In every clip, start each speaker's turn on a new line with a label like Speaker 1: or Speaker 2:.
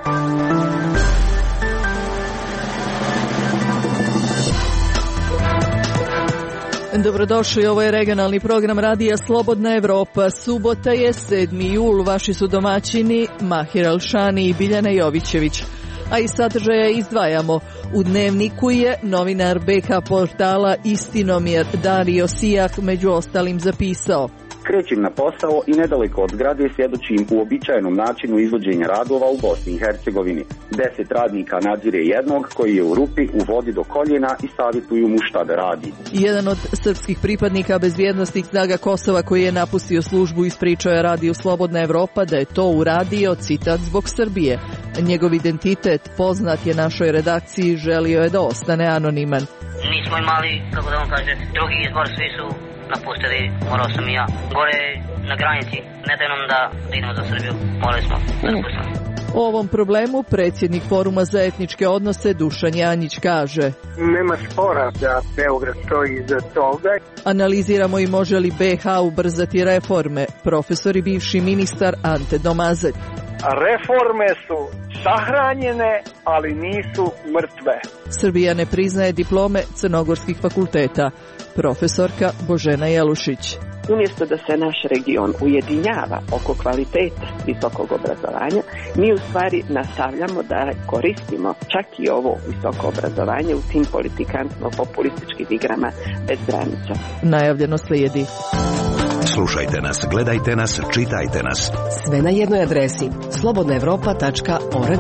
Speaker 1: Dobrodošli, ovo je regionalni program Radija Slobodna Evropa. Subota je 7. jul, vaši su domaćini Mahir Alšani i Biljana Jovićević. A iz sadržaja izdvajamo. U Dnevniku je novinar BK portala Istinomjer Dario Sijak među ostalim zapisao:
Speaker 2: krećem na posao i nedaleko od zgrade svjedočim uobičajenom načinu izvođenja radova u Bosni i Hercegovini. 10 radnika nadzire jednog koji je u rupi, u vodi do koljena i savjetuju mu šta da radi.
Speaker 1: Jedan od srpskih pripadnika bezbjednosnih snaga Kosova koji je napustio službu ispričao je Radiju Slobodna Evropa da je to uradio, citat, zbog Srbije. Njegov identitet poznat je našoj redakciji, želio je da ostane anoniman.
Speaker 3: Nismo imali, kako da vam kaže, drugi izbor, svi su napustili, morao sam i ja. Gore na granici, ne daj nam da idemo za Srbiju, morali smo da napustimo.
Speaker 1: O ovom problemu predsjednik Foruma za etničke odnose Dušan Janjić kaže:
Speaker 4: nema spora da Beograd stoji iza toga.
Speaker 1: Analiziramo i može li BiH ubrzati reforme, profesor i bivši ministar Ante Domazet.
Speaker 4: Reforme su sahranjene, ali nisu mrtve.
Speaker 1: Srbija ne priznaje diplome crnogorskih fakulteta, profesorka Božena Jelušić.
Speaker 5: Umjesto da se naš region ujedinjava oko kvaliteta visokog obrazovanja, mi u stvari nastavljamo da koristimo čak i ovo visoko obrazovanje u tim politikantno-populističkim igrama bez granica.
Speaker 1: Najavljeno slijedi.
Speaker 6: Slušajte nas, gledajte nas, čitajte nas.
Speaker 7: Sve na jednoj adresi: slobodnaevropa.org.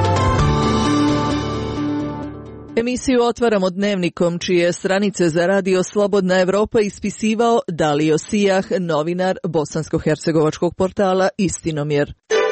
Speaker 1: Emisiju otvaramo Dnevnikom, čije stranice za Radio Slobodna Evropa ispisivao Dario Sijah, novinar bosansko-hercegovačkog portala Istinomjer.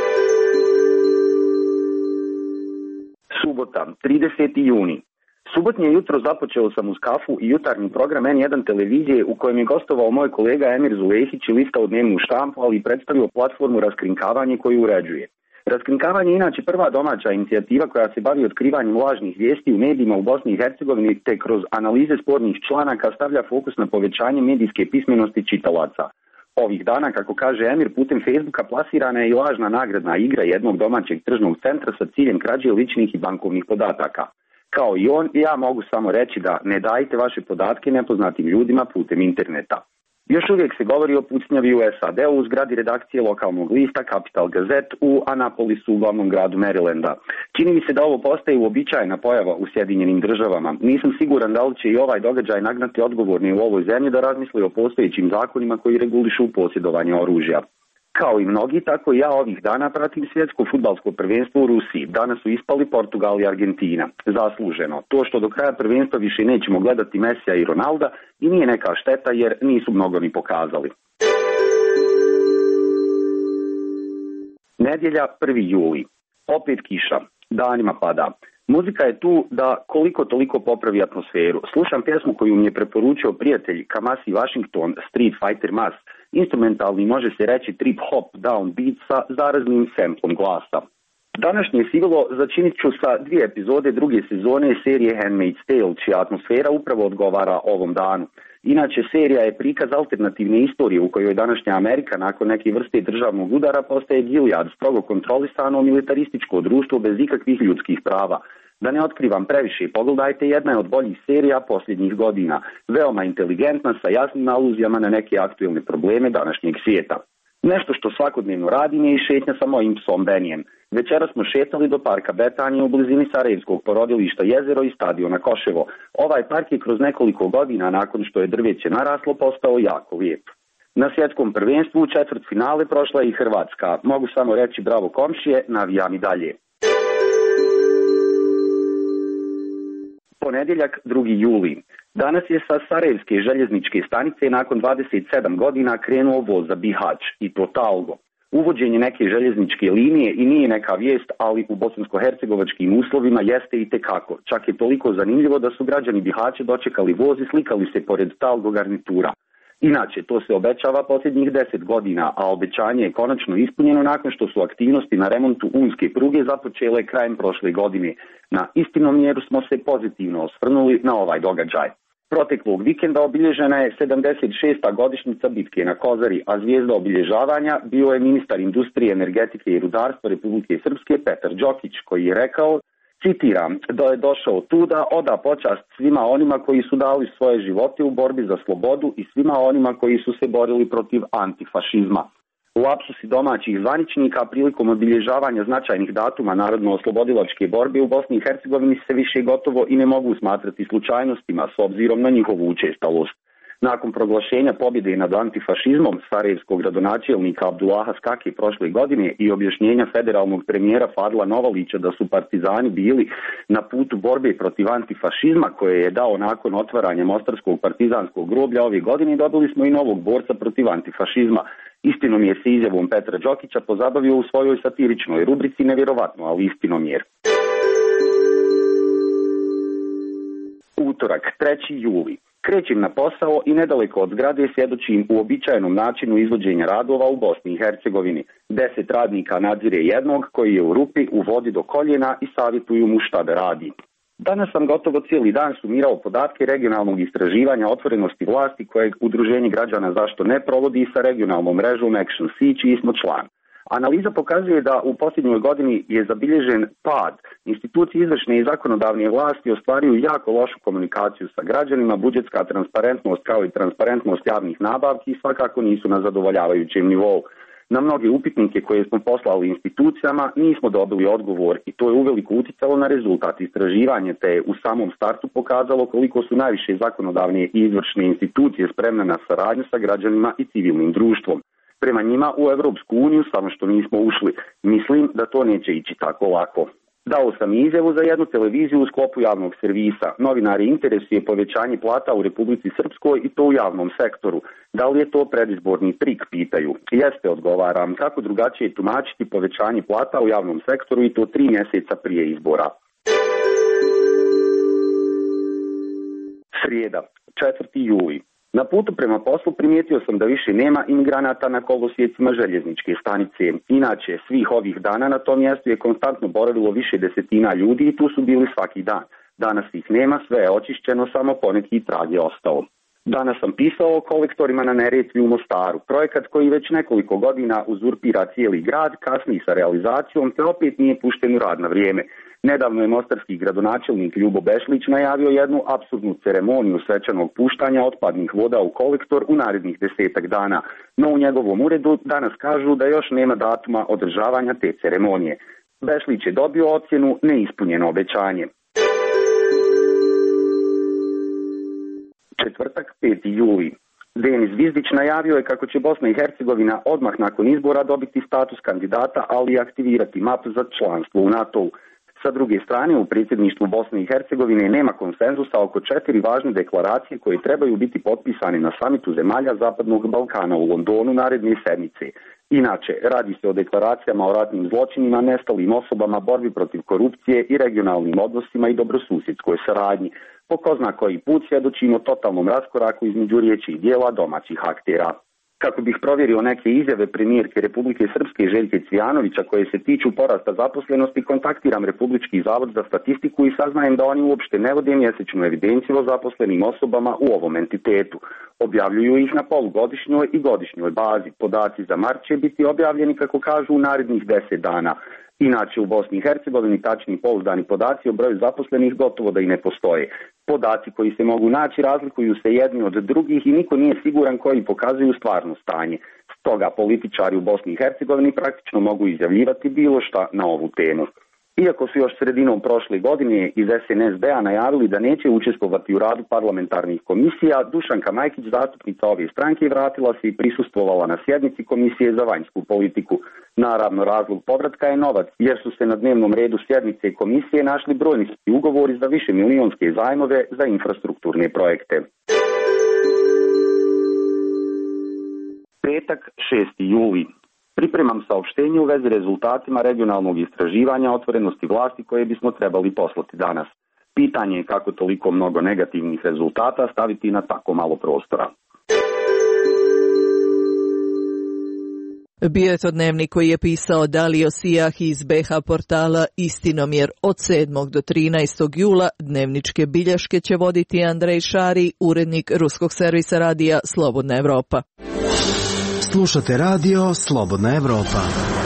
Speaker 2: Subota, 30. juni. Subotnje jutro započeo sam uz kafu i jutarnji program N1 televizije u kojem je gostovao moj kolega Emir Zulehić i listao dnevnu štampu, ali i predstavio platformu Raskrinkavanje koju uređuje. Raskrinkavanje je inače prva domaća inicijativa koja se bavi otkrivanjem lažnih vijesti u medijima u Bosni i Hercegovini, te kroz analize spornih članaka stavlja fokus na povećanje medijske pismenosti čitalaca. Ovih dana, kako kaže Emir, putem Facebooka plasirana je i lažna nagradna igra jednog domaćeg tržnog centra sa ciljem krađe ličnih i bankovnih podataka. Kao i on, ja mogu samo reći da ne dajte vaše podatke nepoznatim ljudima putem interneta. Još uvijek se govori o pucnjavi u SAD-u u zgradi redakcije lokalnog lista Capital Gazette u Anapolisu, u glavnom gradu Marylanda. Čini mi se da ovo postaje uobičajena pojava u Sjedinjenim državama. Nisam siguran da li će i ovaj događaj nagnati odgovorni u ovoj zemlji da razmisli o postojećim zakonima koji regulišu posjedovanje oružja. Kao i mnogi, tako i ja ovih dana pratim svjetsko fudbalsko prvenstvo u Rusiji. Danas su ispali Portugal i Argentina. Zasluženo. To što do kraja prvenstva više nećemo gledati Mesija i Ronalda i nije neka šteta jer nisu mnogo ni pokazali. Nedjelja, 1. juli. Opet kiša. Danima pada. Muzika je tu da koliko toliko popravi atmosferu. Slušam pjesmu koju mi je preporučio prijatelj Kamasi Washington, Street Fighter Mass. Instrumentalni, može se reći, trip hop down beat sa zaraznim samplom glasa. Današnje sigurno začinit ću sa 2 epizode druge sezone serije Handmaid's Tale, čija atmosfera upravo odgovara ovom danu. Inače, serija je prikaz alternativne istorije u kojoj današnja Amerika nakon neke vrste državnog udara postaje Gilead, strogo kontrolisano militarističko društvo bez ikakvih ljudskih prava. Da ne otkrivam previše, pogledajte, jedna je od boljih serija posljednjih godina. Veoma inteligentna, sa jasnim aluzijama na neke aktuelne probleme današnjeg svijeta. Nešto što svakodnevno radim je i šetnja sa mojim psom Benijem. Večera smo šetali do parka Betanije u blizini Sarajevskog porodilišta Jezero i stadiona Koševo. Ovaj park je kroz nekoliko godina nakon što je drveće naraslo postao jako lijep. Na svjetskom prvenstvu u četvrtfinale prošla je i Hrvatska. Mogu samo reći bravo komšije, navijam i dalje. Ponedjeljak, 2. juli. Danas je sa Sarajevske željezničke stanice nakon 27 godina krenuo voz za Bihać, i to talgo. Uvođenje neke željezničke linije i nije neka vijest, ali u bosansko-hercegovačkim uslovima jeste i tekako. Čak je toliko zanimljivo da su građani Bihaća dočekali voz i slikali se pored talgo garnitura. Inače, to se obećava posljednjih 10 godina, a obećanje je konačno ispunjeno nakon što su aktivnosti na remontu unske pruge započele krajem prošle godine. Na Istinomjeru smo se pozitivno osvrnuli na ovaj događaj. Proteklog vikenda obilježena je 76. godišnjica bitke na Kozari, a zvijezda obilježavanja bio je ministar industrije, energetike i rudarstva Republike Srpske Petar Đokić, koji je rekao, citiram, da je došao tu da oda počast svima onima koji su dali svoje živote u borbi za slobodu i svima onima koji su se borili protiv antifašizma. Lapsusi domaćih zvaničnika prilikom obilježavanja značajnih datuma narodno-oslobodilačke borbe u Bosni i Hercegovini se više gotovo i ne mogu smatrati slučajnostima s obzirom na njihovu učestalost. Nakon proglašenja pobjede nad antifašizmom sarajevskog gradonačelnika Abdullaha Skake prošle godine i objašnjenja federalnog premijera Fadla Novalića da su partizani bili na putu borbe protiv antifašizma koje je dao nakon otvaranja Mostarskog partizanskog groblja ove godine, dobili smo i novog borca protiv antifašizma. Istinom je se izjavom Petra Đokića pozabavio u svojoj satiričnoj rubrici Nevjerovatno, ali istinomjer. Utorak, 3. juli. Krećem na posao i nedaleko od zgrade svjedočim uobičajenom načinu izvođenja radova u Bosni i Hercegovini. 10 radnika nadzire jednog koji je u rupi, u vodi do koljena i savjetuju mu šta da radi. Danas sam gotovo cijeli dan sumirao podatke regionalnog istraživanja otvorenosti vlasti kojeg Udruženje građana Zašto ne provodi sa regionalnom mrežom Action C, čiji smo član. Analiza pokazuje da u posljednjoj godini je zabilježen pad. Institucije izvršne i zakonodavne vlasti ostvaruju jako lošu komunikaciju sa građanima, budžetska transparentnost kao i transparentnost javnih nabavki svakako nisu na zadovoljavajućem nivou. Na mnoge upitnike koje smo poslali institucijama nismo dobili odgovor i to je uveliko uticalo na rezultat istraživanja, te je u samom startu pokazalo koliko su najviše zakonodavne i izvršne institucije spremne na saradnju sa građanima i civilnim društvom. Prema njima u Evropsku uniju, samo što nismo ušli. Mislim da to neće ići tako lako. Dao sam izjavu za jednu televiziju u sklopu javnog servisa. Novinari interesuje povećanje plata u Republici Srpskoj i to u javnom sektoru. Da li je to predizborni trik, pitaju. Jeste, odgovaram, kako drugačije tumačiti povećanje plata u javnom sektoru i to 3 mjeseca prije izbora. Srijeda, 4. juli. Na putu prema poslu primijetio sam da više nema imigranata na kolosijecima željezničke stanice. Inače, svih ovih dana na tom mjestu je konstantno boravilo više desetina ljudi i tu su bili svaki dan. Danas ih nema, sve je očišćeno, samo poneki trag je ostao. Danas sam pisao o kolektorima na Neretvi u Mostaru. Projekat koji već nekoliko godina uzurpira cijeli grad, kasni sa realizacijom, te opet nije pušten u rad na vrijeme. Nedavno je mostarski gradonačelnik Ljubo Bešlić najavio jednu apsurdnu ceremoniju svečanog puštanja otpadnih voda u kolektor u narednih 10 dana. No u njegovom uredu danas kažu da još nema datuma održavanja te ceremonije. Bešlić je dobio ocjenu neispunjeno obećanje. Četvrtak, 5. juli. Denis Zvizdić najavio je kako će Bosna i Hercegovina odmah nakon izbora dobiti status kandidata, ali i aktivirati map za članstvo u NATO-u. Sa druge strane, u predsjedništvu Bosne i Hercegovine nema konsenzusa oko 4 važne deklaracije koje trebaju biti potpisane na samitu zemalja Zapadnog Balkana u Londonu naredne sedmice. Inače, radi se o deklaracijama o ratnim zločinima, nestalim osobama, borbi protiv korupcije i regionalnim odnosima i dobrosusjedskoj saradnji. Po ko zna koji put svjedočimo totalnom raskoraku između riječi i dijela domaćih aktera. Kako bih provjerio neke izjave premijerke Republike Srpske Željke Cvijanovića koje se tiču porasta zaposlenosti, kontaktiram Republički zavod za statistiku i saznajem da oni uopšte ne vode mjesečnu evidenciju o zaposlenim osobama u ovom entitetu. Objavljuju ih na polugodišnjoj i godišnjoj bazi. Podaci za mart će biti objavljeni, kako kažu, u narednih 10 dana. Inače, u Bosni i Hercegovini tačni pouzdani podaci o broju zaposlenih gotovo da i ne postoje. Podaci koji se mogu naći razlikuju se jedni od drugih i niko nije siguran koji pokazuju stvarno stanje. Stoga političari u Bosni i Hercegovini praktično mogu izjavljivati bilo šta na ovu temu. Iako su još sredinom prošle godine iz SNSD-a najavili da neće učestvovati u radu parlamentarnih komisija, Dušanka Majkić, zastupnica ove stranke, vratila se i prisustvovala na sjednici Komisije za vanjsku politiku. Naravno, razlog povratka je novac, jer su se na dnevnom redu sjednice komisije našli brojni ugovori za višemilijonske zajmove za infrastrukturne projekte. Petak, 6. juli. Pripremam saopštenje u vezi rezultatima regionalnog istraživanja otvorenosti vlasti koje bismo trebali poslati danas. Pitanje je kako toliko mnogo negativnih rezultata staviti na tako malo prostora.
Speaker 1: Bio je to dnevnik koji je pisao Dalio Sijah iz BH portala Istinomjer. Od 7. do 13. jula dnevničke bilješke će voditi Andrej Šari, urednik ruskog servisa radija Slobodna Evropa.
Speaker 8: Slušate radio Slobodna Evropa.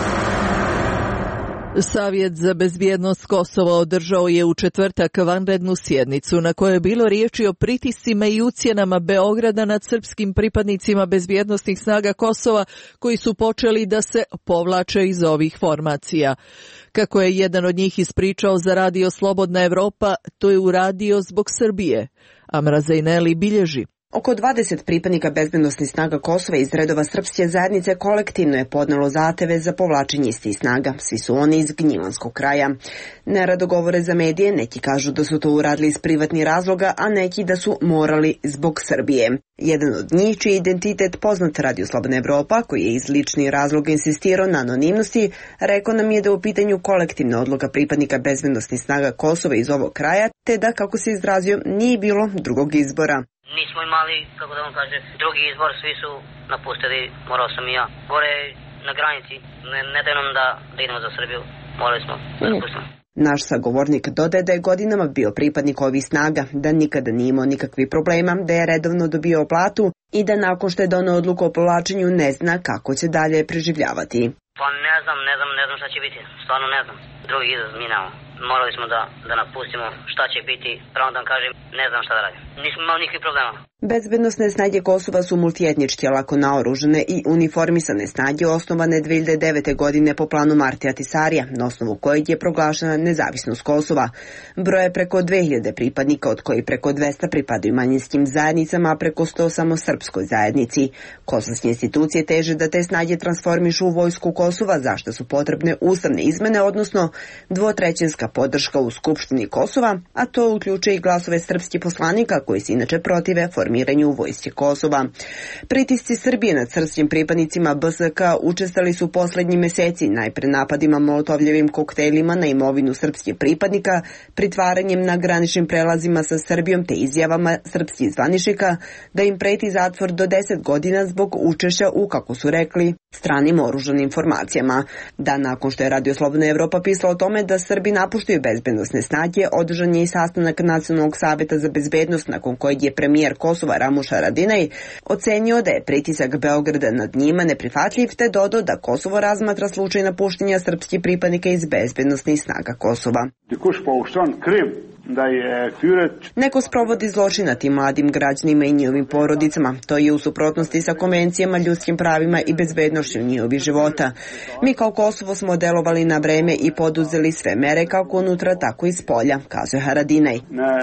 Speaker 1: Savjet za bezbjednost Kosova održao je u četvrtak vanrednu sjednicu na kojoj je bilo riječi o pritiscima i ucjenama Beograda nad srpskim pripadnicima bezbjednosnih snaga Kosova koji su počeli da se povlače iz ovih formacija. Kako je jedan od njih ispričao za radio Slobodna Evropa, to je uradio zbog Srbije. Amra Zejneli bilježi.
Speaker 9: Oko 20 pripadnika bezbednosnih snaga Kosova iz redova srpske zajednice kolektivno je podnelo zahteve za povlačenje istih snaga. Svi su oni iz Gnjilanskog kraja. Nerado govore za medije, neki kažu da su to uradili iz privatnih razloga, a neki da su morali zbog Srbije. Jedan od njih, čiji identitet poznat Radio Slobodna Evropa, koji je iz ličnih razloga insistirao na anonimnosti, rekao nam je da je u pitanju kolektivna odluka pripadnika bezbednosnih snaga Kosova iz ovog kraja, te da, kako se izrazio, nije bilo drugog izbora.
Speaker 3: Nismo imali, kako da vam kaže, drugi izbor, svi su napustili, morao sam i ja. Gore na granici, ne daj nam da idemo za Srbiju, morali smo da napustimo.
Speaker 9: Naš sagovornik dodaje da je godinama bio pripadnik ovih snaga, da nikada nije imao nikakvih problema, da je redovno dobio platu i da nakon što je doneo odluku o povlačenju ne zna kako će dalje preživljavati.
Speaker 3: Pa ne znam šta će biti, stvarno ne znam. Drugi izraz mi nemamo. Morali smo da napustimo šta će biti, pravo da vam kažem, ne znam šta da radim. Nismo imali nikakvih problema.
Speaker 9: Bezbednosne snage Kosova su multietničke, lako naoružane i uniformisane snage osnovane 2009. godine po planu Martija Tisarija, na osnovu kojeg je proglašena nezavisnost Kosova. Broje preko 2000 pripadnika, od kojih preko 200 pripadaju manjinskim zajednicama, a preko 100 samo srpskoj zajednici. Kosovske institucije teže da te snage transformišu u vojsku Kosova, zašto su potrebne ustavne izmene, odnosno dvotrećinska podrška u Skupštini Kosova, a to uključuje i glasove srpskih poslanika koji se inače protive formiranju vojske Kosova. Pritisci Srbije nad srpskim pripadnicima BSK učestali su poslednji meseci, najpre napadima molotovljevim koktelima na imovinu srpskih pripadnika, pritvaranjem na graničnim prelazima sa Srbijom te izjavama srpskih zvaničnika da im preti zatvor do 10 godina zbog učešća u, kako su rekli, stranim oružanim formacijama. Dan nakon što je Radio Slobodna Evropa pisala o tome da Srbi napuštaju bezbednosne snage, održan je i sastanak Nacionalnog saveta za bezbednost, nakon kojeg je premijer Kosova Ramuš Haradinaj ocenio da je pritisak Beograda nad njima neprihvatljiv, te dodao da Kosovo razmatra slučaj napuštenja srpskih pripadnika iz bezbednosnih snaga Kosova. Neko sprovodi zločin nad tim mladim građanima i njihovim porodicama. To je u suprotnosti sa konvencijama, ljudskim pravima i bezbednošću njihovih života. Mi kao Kosovo smo delovali na vreme i poduzeli sve mere kako unutra, tako i spolja, kazuje Haradinaj.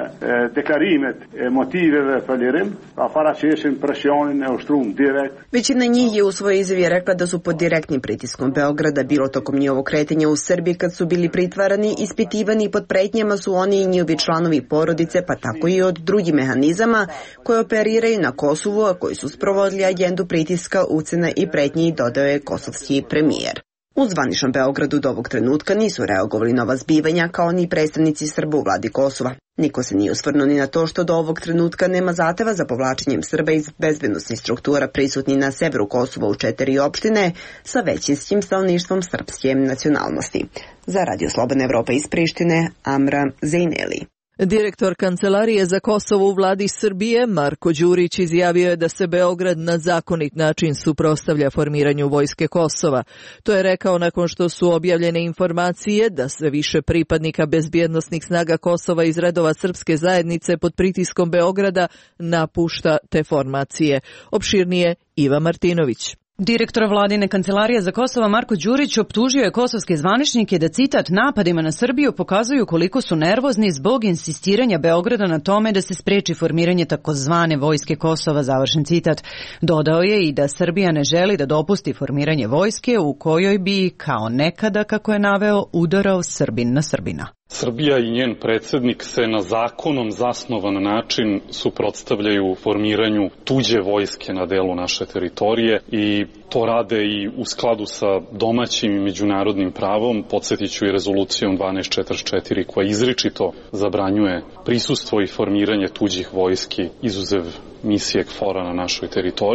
Speaker 9: Većina njih je u svojoj izjavi rekla da su pod direktnim pritiskom Beograda, bilo tokom njihovog kretanja u Srbiji kad su bili pritvarani, ispitivani i pod pretnjama su oni i njihovi članovi porodice, pa tako i od drugih mehanizama koje operiraju na Kosovu, a koji su sprovodili agendu pritiska, ucena i pretnji, dodao je kosovski premijer. U zvaničnom Beogradu do ovog trenutka nisu reagovali na ova zbivanja, kao ni predstavnici Srba u vladi Kosova. Niko se nije osvrnuo ni na to što do ovog trenutka nema zahteva za povlačenjem Srba iz bezbednosnih struktura prisutni na severu Kosova u 4 opštine sa većinskim stanovništvom srpske nacionalnosti. Za Radio Slobodna Evropa iz Prištine, Amra Zejneli.
Speaker 1: Direktor Kancelarije za Kosovo u vladi Srbije, Marko Đurić, izjavio je da se Beograd na zakonit način suprotstavlja formiranju vojske Kosova. To je rekao nakon što su objavljene informacije da sve više pripadnika bezbjednosnih snaga Kosova iz redova srpske zajednice pod pritiskom Beograda napušta te formacije. Opširnije Iva Martinović.
Speaker 10: Direktor vladine Kancelarije za Kosovo Marko Đurić optužio je kosovske zvaničnike da, citat, napadima na Srbiju pokazuju koliko su nervozni zbog insistiranja Beograda na tome da se spreči formiranje takozvane vojske Kosova, završen citat. Dodao je i da Srbija ne želi da dopusti formiranje vojske u kojoj bi, kao nekada, kako je naveo, udarao Srbin na Srbina.
Speaker 11: Srbija i njen predsjednik se na zakonom zasnovan način suprotstavljaju formiranju tuđe vojske na delu naše teritorije i to rade i u skladu sa domaćim i međunarodnim pravom. Podsjetit ću i rezolucijom 1244 koja izričito zabranjuje prisustvo i formiranje tuđih vojski izuzev misije KFOR-a na našoj teritoriji.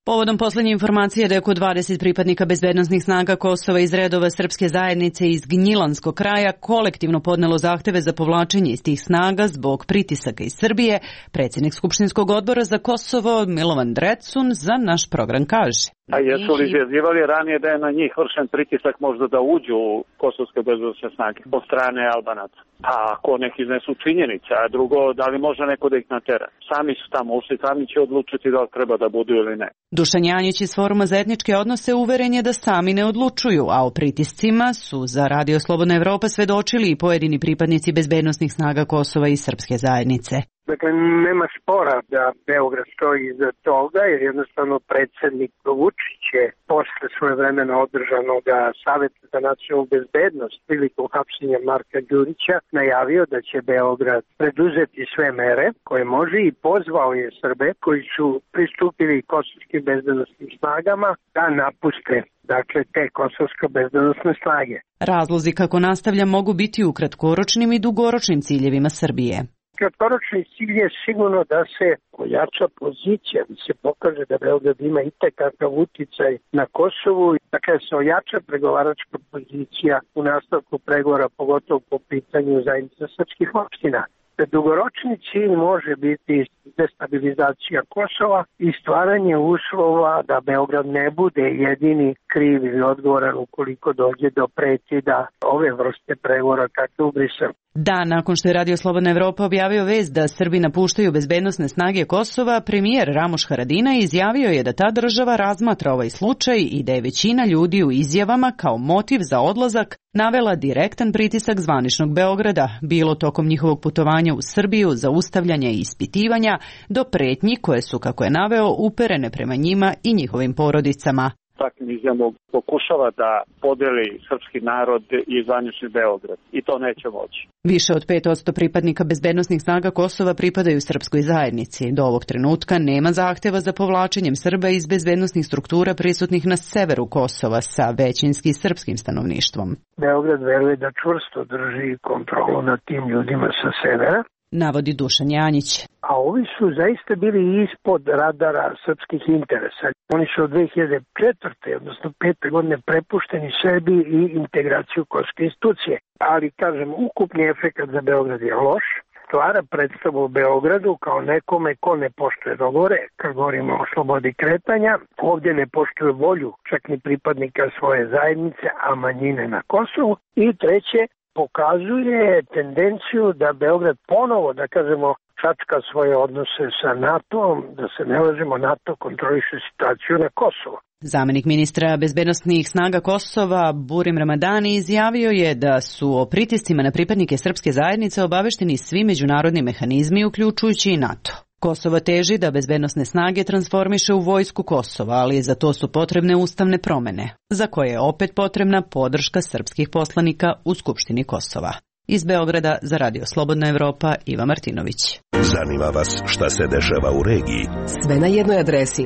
Speaker 10: Povodom poslednje informacije da je oko 20 pripadnika bezbednosnih snaga Kosova iz redova srpske zajednice iz Gnjilanskog kraja kolektivno podnelo zahteve za povlačenje iz tih snaga zbog pritisaka iz Srbije, predsjednik Skupštinskog odbora za Kosovo Milovan Drecun za naš program kaže.
Speaker 4: A jesu li izjavljivali ranije da je na njih vršen pritisak možda da uđu u kosovske bezbednosne snage od strane Albanaca? Pa ako neki iznesu činjenice, a drugo, da li može neko da ih natera? Sami su tamo ušli, sami će odlučiti da li treba da budu ili ne.
Speaker 10: Dušan Janjić iz Foruma za etničke odnose uveren je da sami ne odlučuju, a o pritiscima su za Radio Slobodna Evropa svedočili i pojedini pripadnici bezbednosnih snaga Kosova i srpske zajednice.
Speaker 4: Dakle, nema spora da Beograd stoji iza toga, jer jednostavno predsjednik Vučić je posle svojevremeno održanog Saveta za nacionalnu bezbednost prilikom hapšenja Marka Đurića najavio da će Beograd preduzeti sve mere koje može i pozvao je Srbe koji su pristupili kosovskim bezbednosnim snagama da napuste te kosovske bezbednosne snage.
Speaker 10: Razlozi kako nastavlja mogu biti u kratkoročnim i dugoročnim ciljevima Srbije.
Speaker 4: Kratkoročni cilj je sigurno da se ojača pozicija, da se pokaže da Beograd ima itekakav uticaj na Kosovu, dakle se ojača pregovaračka pozicija u nastavku pregovora, pogotovo po pitanju zajednice srpskih opština. Dugoročni cilj može biti destabilizacija Kosova i stvaranje uslova da Beograd ne bude jedini kriv ili odgovoran ukoliko dođe do prekida ove vrste pregovora kakve u Briselu.
Speaker 10: Dan nakon što je Radio Slobodna Evropa objavio vest da Srbi napuštaju bezbednosne snage Kosova, premijer Ramoš Haradinaj izjavio je da ta država razmatra ovaj slučaj i da je većina ljudi u izjavama kao motiv za odlazak navela direktan pritisak zvaničnog Beograda, bilo tokom njihovog putovanja u Srbiju, zaustavljanja i ispitivanja, do pretnji koje su, kako je naveo, uperene prema njima i njihovim porodicama.
Speaker 4: Takvim izjavom pokušava da podeli srpski narod i zvanični Beograd i to neće moći.
Speaker 10: Više od 5% pripadnika bezbednosnih snaga Kosova pripadaju srpskoj zajednici. Do ovog trenutka nema zahteva za povlačenjem Srba iz bezbednosnih struktura prisutnih na severu Kosova sa većinski srpskim stanovništvom.
Speaker 4: Beograd veruje da čvrsto drži kontrolu nad tim ljudima sa severa,
Speaker 10: navodi Dušan Janjić.
Speaker 4: A ovi su zaista bili ispod radara srpskih interesa. Oni su od 2004. odnosno 5. godine prepušteni sebi i integraciju kosovske institucije. Ali, kažem, ukupni efekat za Beograd je loš. Stvara predstavu u Beogradu kao nekome ko ne poštuje dogovore, kad govorimo o slobodi kretanja. Ovdje ne poštuje volju čak ni pripadnika svoje zajednice, a manjine na Kosovu. I treće, pokazuje tendenciju da Beograd ponovo, da kažemo, čačka svoje odnose sa NATO-om, da se ne lažemo, NATO kontroliše situaciju na Kosovu.
Speaker 10: Zamenik ministra bezbednosnih snaga Kosova Burim Ramadani izjavio je da su o pritiscima na pripadnike srpske zajednice obavešteni svi međunarodni mehanizmi, uključujući i NATO. Kosovo teži da bezbednosne snage transformiše u vojsku Kosova, ali za to su potrebne ustavne promene, za koje je opet potrebna podrška srpskih poslanika u Skupštini Kosova. Iz Beograda za Radio Slobodna Evropa, Iva Martinović.
Speaker 6: Zanima vas šta se dešava u regiji?
Speaker 7: Sve na jednoj adresi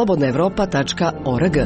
Speaker 7: slobodnaevropa.org.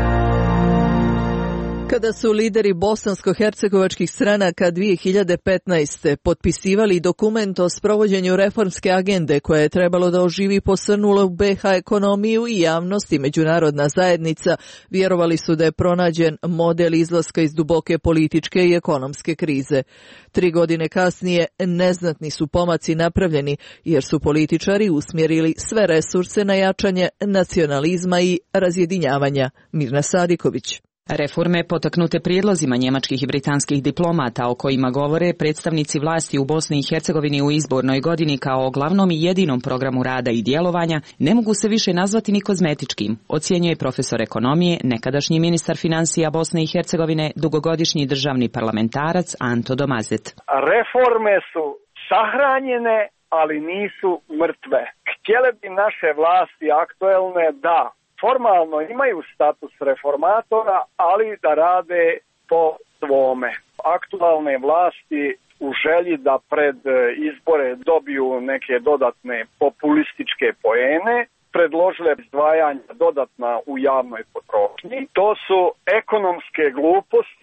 Speaker 1: Kada su lideri bosansko-hercegovačkih stranaka 2015. potpisivali dokument o sprovođenju reformske agende koje je trebalo da oživi posrnulu u BiH ekonomiju i javnost i međunarodna zajednica, vjerovali su da je pronađen model izlaska iz duboke političke i ekonomske krize. 3 godine kasnije neznatni su pomaci napravljeni jer su političari usmjerili sve resurse na jačanje nacionalizma i razjedinjavanja. Mirna Sadiković.
Speaker 12: Reforme potaknute prijedlozima njemačkih i britanskih diplomata o kojima govore predstavnici vlasti u Bosni i Hercegovini u izbornoj godini kao glavnom i jedinom programu rada i djelovanja ne mogu se više nazvati ni kozmetičkim, ocjenjuje profesor ekonomije, nekadašnji ministar financija Bosne i Hercegovine, dugogodišnji državni parlamentarac Anto Domazet.
Speaker 4: Reforme su sahranjene, ali nisu mrtve. Htjele bi naše vlasti aktuelne da formalno imaju status reformatora, ali da rade po svome. Aktualne vlasti u želji da pred izbore dobiju neke dodatne populističke poene, predložile izdvajanja dodatna u javnoj potrošnji. To su ekonomske gluposti,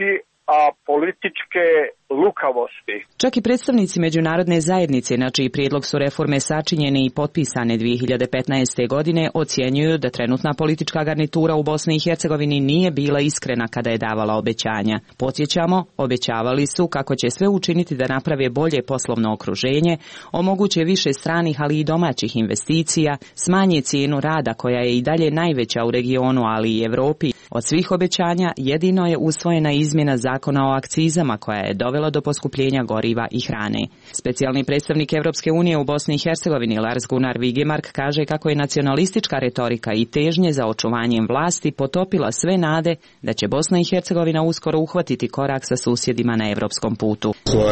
Speaker 13: političke lukavosti.
Speaker 12: Čak i predstavnici međunarodne zajednice, na čiji prijedlog su reforme sačinjene i potpisane 2015. godine, ocjenjuju da trenutna politička garnitura u Bosni i Hercegovini nije bila iskrena kada je davala obećanja. Podsjećamo, obećavali su kako će sve učiniti da naprave bolje poslovno okruženje, omoguće više stranih ali i domaćih investicija, smanje cijenu rada koja je i dalje najveća u regionu ali i Europi. Od svih obećanja jedino je usvojena izmjena zakona o akcizama koja je dovela do poskupljenja goriva i hrane. Specijalni predstavnik Europske unije u Bosni i Hercegovini Lars Gunnar Vigemark kaže kako je nacionalistička retorika i težnje za očuvanjem vlasti potopila sve nade da će Bosna i Hercegovina uskoro uhvatiti korak sa susjedima na europskom putu.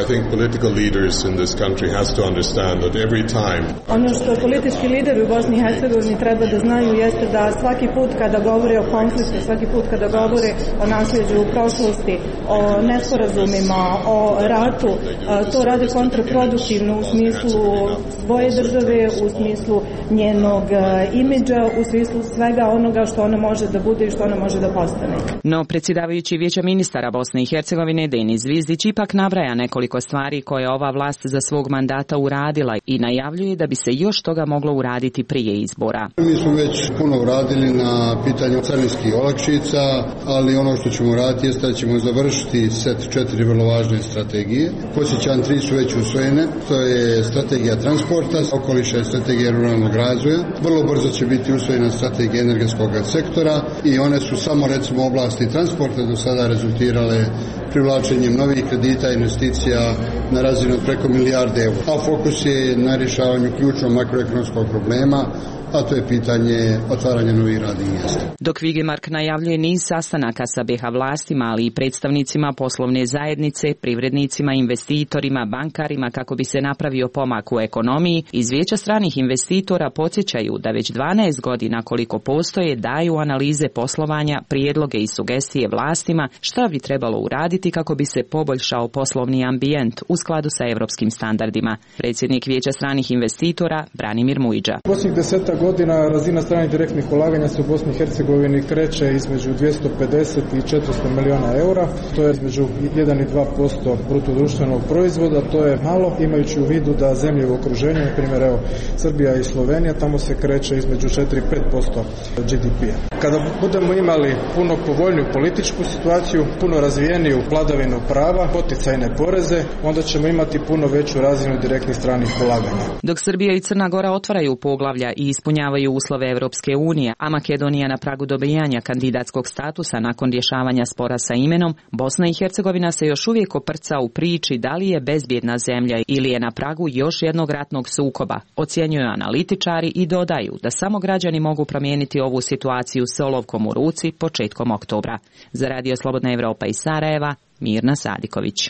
Speaker 14: Ono što politički lideri u Bosni i Hercegovini treba da znaju jeste da svaki put kada govore o konfliktu, svaki put kada govore o nasljeđu u prošlosti, o nesporazumima, o ratu, to rade kontraproduktivno u smislu svoje države, u smislu njenog imidža, u smislu svega onoga što ona može da bude i što ona može da postane.
Speaker 12: No, predsjedavajući Vijeća ministara Bosne i Hercegovine Denis Zvizdić ipak nabraja nekoliko stvari koje ova vlast za svog mandata uradila i najavljuje da bi se još toga moglo uraditi prije izbora.
Speaker 15: Mi smo već puno uradili na pitanju carinskih olakšica, ali ono što ćemo uraditi jeste da ćemo završiti set 4 vrlo važne strategije. Podsjećam, 3 su već usvojene. To je strategija transporta, okoliša i strategija ruralnog razvoja. Vrlo brzo će biti usvojena strategija energetskog sektora i one su samo recimo oblasti transporta do sada rezultirale privlačenjem novih kredita i investicija na razinu od preko milijarde eura. A fokus je na rješavanju ključnog makroekonomskog problema, a to je pitanje otvaranja novih radnih mjesta.
Speaker 12: Dok Vigemark najavljuje niz sastanaka sa BiH vlastima, ali i predstavnicima poslovne zajednice, privrednicima, investitorima, bankarima kako bi se napravio pomak u ekonomiji, iz Vijeća stranih investitora podsjećaju da već 12 godina koliko postoje daju analize poslovanja, prijedloge i sugestije vlastima šta bi trebalo uraditi kako bi se poboljšao poslovni ambijent u skladu sa europskim standardima. Predsjednik Vijeća stranih investitora Branimir Mujdža.
Speaker 16: Posljednjih 10 godina razina stranih direktnih ulaganja se u Bosni i Hercegovini kreće između 250 i 400 milijuna eura. To je između 1 i 2% bruto društvenog proizvoda. To je malo, imajući u vidu da zemlje u okruženju, na primjer evo Srbija i Slovenija, tamo se kreće između 4 i 5% GDP-a. Kada budemo imali puno povoljniju političku situaciju, puno razvijeniju vladavinu prava, poticajne poreze, onda ćemo imati puno veću razinu direktnih stranih ulaganja.
Speaker 12: Dok Srbija i Crna Gora otvaraju poglavlja i ispunjavaju uslove Europske unije, a Makedonija na pragu dobijanja kandidatskog statusa nakon rješavanja spora sa imenom, Bosna i Hercegovina se još uvijek oprca u priči da li je bezbjedna zemlja ili je na pragu još jednog ratnog sukoba, ocjenjuju analitičari i dodaju da samo građani mogu promijeniti ovu situaciju s olovkom u ruci početkom oktobra. Za Radio Slobodna Evropa iz Sarajeva, Mirna Sadiković.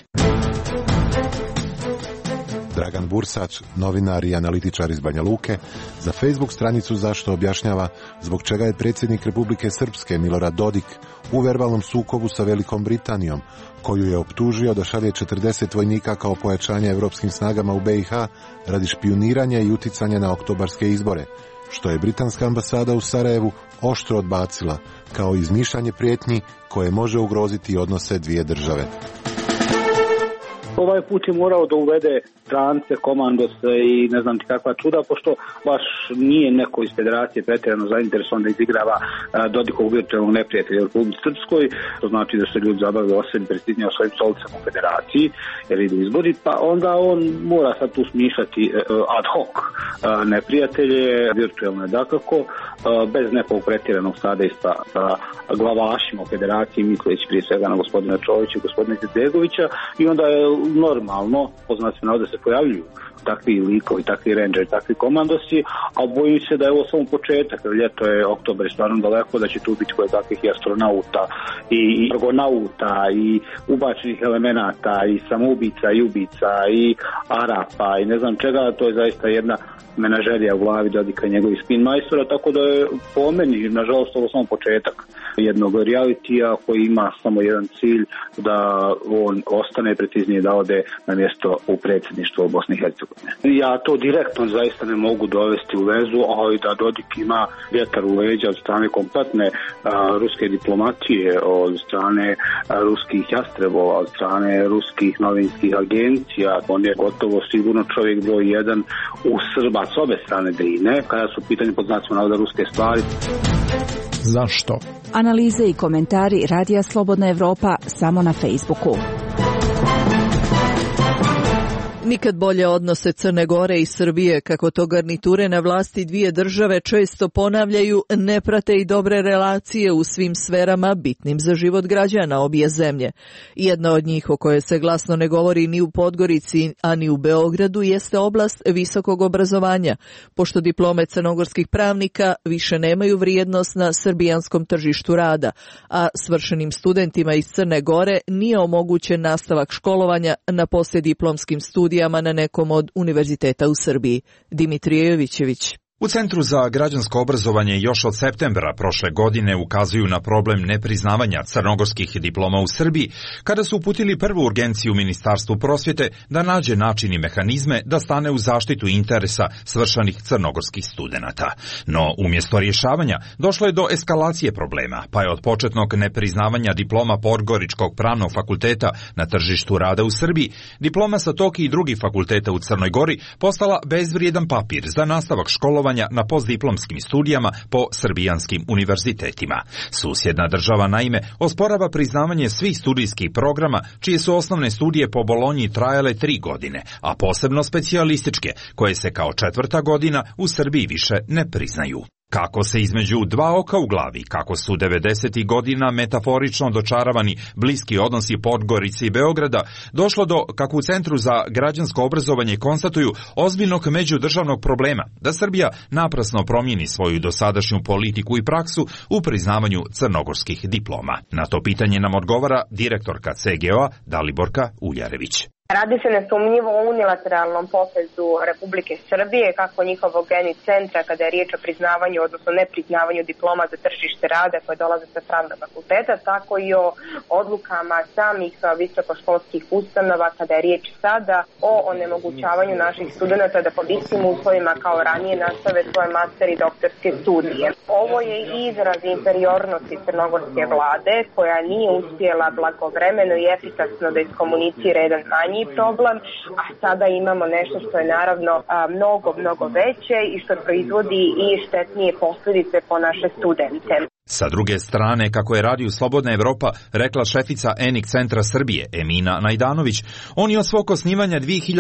Speaker 17: Dragan Bursać, novinar i analitičar iz Banja Luke, za Facebook stranicu Zašto objašnjava zbog čega je predsjednik Republike Srpske Milorad Dodik u verbalnom sukobu sa Velikom Britanijom, koju je optužio da šalje 40 vojnika kao pojačanje evropskim snagama u BiH radi špijuniranja i uticanja na oktobarske izbore, što je britanska ambasada u Sarajevu oštro odbacila, kao izmišljanje prijetnji koje može ugroziti odnose dvije države.
Speaker 18: Ovaj put je morao da uvede strance, komandose i ne znam ti kakva čuda, pošto baš nije neko iz federacije pretjerano zainteresovan da izigrava Dodikovog virtualnog neprijatelja u Republici Srpskoj. To znači da se ljudi zabavljaju osebim prestižnije o svojim stolicama u federaciji, jer idu izbori, pa onda on mora sad tu smišljati ad hoc neprijatelje, virtualne dakako, bez nekog pretjeranog sadejstva sa glavašima u federaciji, misleći prije svega na gospodina Čovića i gospodina Izetbegovića, i onda je normalno, poznat se da se pojavljuju takvi likovi, takvi rangeri, takvi komandosi, a bojim se da je ovo samo početak, jer ljeto je, oktobar je stvarno daleko, da će tu biti koje takvih i astronauta i argonauta i ubačenih elemenata i samoubica i ubica i Arapa i ne znam čega. To je zaista jedna menažerija u glavi Dodika i njegovih spin majstora, tako da je po meni, nažalost, ovo samo početak jednog realitija koji ima samo jedan cilj da on ostane, preciznije da ode na mjesto u predsjedništvu Bosne i Hercegovine. Ja to direktno zaista ne mogu dovesti u vezu, ali da Dodik ima vjetar u leđa od strane kompletne ruske diplomatije, od strane ruskih jastrebova, od strane ruskih novinskih agencija. On je gotovo sigurno čovjek broj jedan u Srba s obe strane Drine, kada su pitanje pod znacima navoda ruske stvari.
Speaker 19: Zašto?
Speaker 20: Analize i komentari Radija Slobodna Evropa samo na Facebooku.
Speaker 1: Nikad bolje odnose Crne Gore i Srbije, kako to garniture na vlasti dvije države često ponavljaju, ne prate i dobre relacije u svim sferama bitnim za život građana obje zemlje. Jedna od njih, o kojoj se glasno ne govori ni u Podgorici, a ni u Beogradu, jeste oblast visokog obrazovanja, pošto diplome crnogorskih pravnika više nemaju vrijednost na srbijanskom tržištu rada, a svršenim studentima iz Crne Gore nije omogućen nastavak školovanja na poslijediplomskim studijama na nekom od univerziteta u Srbiji. Dimitrije Jovićević.
Speaker 19: U Centru za građansko obrazovanje još od septembra prošle godine ukazuju na problem nepriznavanja crnogorskih diploma u Srbiji, kada su uputili prvu urgenciju Ministarstvu prosvjete da nađe način i mehanizme da stane u zaštitu interesa svršenih crnogorskih studenata. No, umjesto rješavanja, došlo je do eskalacije problema, pa je od početnog nepriznavanja diploma Podgoričkog pravnog fakulteta na tržištu rada u Srbiji, diploma sa Toki i drugih fakulteta u Crnoj Gori postala bezvrijedan papir za nastavak školovanja na postdiplomskim studijama po srbijanskim univerzitetima. Susjedna država naime osporava priznavanje svih studijskih programa čije su osnovne studije po Bolonji trajale 3 godine, a posebno specijalističke, koje se kao 4. godina u Srbiji više ne priznaju. Kako se između dva oka u glavi, kako su 90. godina metaforično dočaravani bliski odnosi Podgorice i Beograda, došlo do, kako u Centru za građansko obrazovanje konstatuju, ozbiljnog međudržavnog problema, da Srbija naprasno promijeni svoju dosadašnju politiku i praksu u priznavanju crnogorskih diploma. Na to pitanje nam odgovara direktorka CGO-a Daliborka Uljarević.
Speaker 21: Radi se nesumnjivo o unilateralnom potezu Republike Srbije, kako njihovog geni centra kada je riječ o priznavanju, odnosno nepriznavanju diploma za tržište rada koje dolaze sa pravnog fakulteta, tako i o odlukama samih visokoškolskih ustanova kada je riječ sada o onemogućavanju naših studenata da pod istim uslovima kao ranije nastave svoje master i doktorske studije. Ovo je izraz inferiornosti crnogorske vlade koja nije uspjela blagovremeno i efikasno da iskomunicira jedan manji problem, a sada imamo nešto što je naravno mnogo veće i što proizvodi i štetnije posljedice po naše studente.
Speaker 19: Sa druge strane, kako je Radio Slobodna Evropa rekla šefica ENIC Centra Srbije, Emina Najdanović, oni od svog osnivanja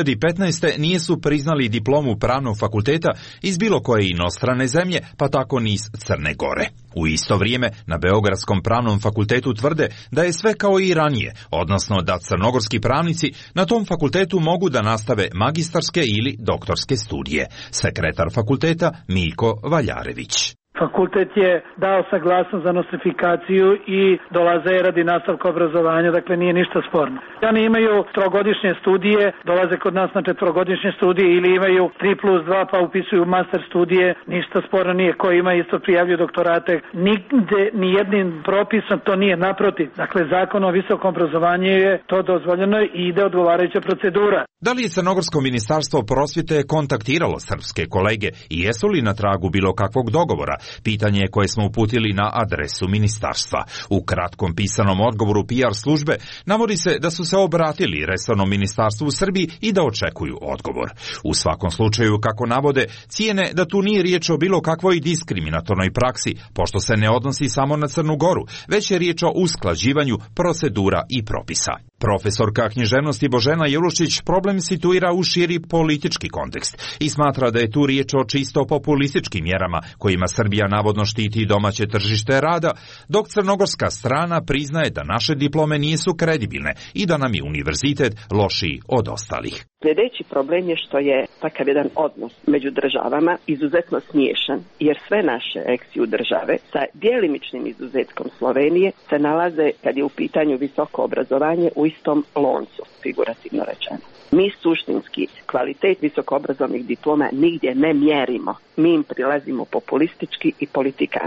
Speaker 19: 2015. nisu priznali diplomu pravnog fakulteta iz bilo koje inostrane zemlje, pa tako ni iz Crne Gore. U isto vrijeme, na Beogradskom pravnom fakultetu tvrde da je sve kao i ranije, odnosno da crnogorski pravnici na tom fakultetu mogu da nastave magistarske ili doktorske studije. Sekretar fakulteta Miljko Valjarević.
Speaker 22: Fakultet je dao saglasnost za nostrifikaciju i dolaze radi nastavka obrazovanja, dakle nije ništa sporno. Oni imaju trogodišnje studije, dolaze kod nas na 4-godišnje studije ili imaju 3+2 pa upisuju master studije, ništa sporno nije. Ko ima isto prijavljuju doktorate, nigde ni jednim propisom to nije, naprotiv. Dakle, zakon o visokom obrazovanju je to dozvoljeno i ide odgovarajuća procedura.
Speaker 19: Da li je Crnogorsko ministarstvo prosvjete kontaktiralo srpske kolege i jesu li na tragu bilo kakvog dogovora? Pitanje koje smo uputili na adresu ministarstva. U kratkom pisanom odgovoru PR službe navodi se da su se obratili resornom ministarstvu u Srbiji i da očekuju odgovor. U svakom slučaju, kako navode, cijene da tu nije riječ o bilo kakvoj diskriminatornoj praksi, pošto se ne odnosi samo na Crnu Goru, već je riječ o usklađivanju procedura i propisa. Profesorka književnosti Božena Jelušić problem situira u širi politički kontekst i smatra da je tu riječ o čisto populističkim mjerama kojima Srbija navodno štiti domaće tržište rada, dok crnogorska strana priznaje da naše diplome nisu kredibilne i da nam je univerzitet lošiji od ostalih.
Speaker 5: Sljedeći problem je što je takav jedan odnos među državama izuzetno smiješan, jer sve naše eksiju države, sa djelimičnim izuzetkom Slovenije, se nalaze, kad je u pitanju visoko obrazovanje, u istom loncu, figurativno rečeno. Mi suštinski kvalitet visokoobrazovnih diploma nigdje ne mjerimo. Mi im prilazimo populistički i politikanski.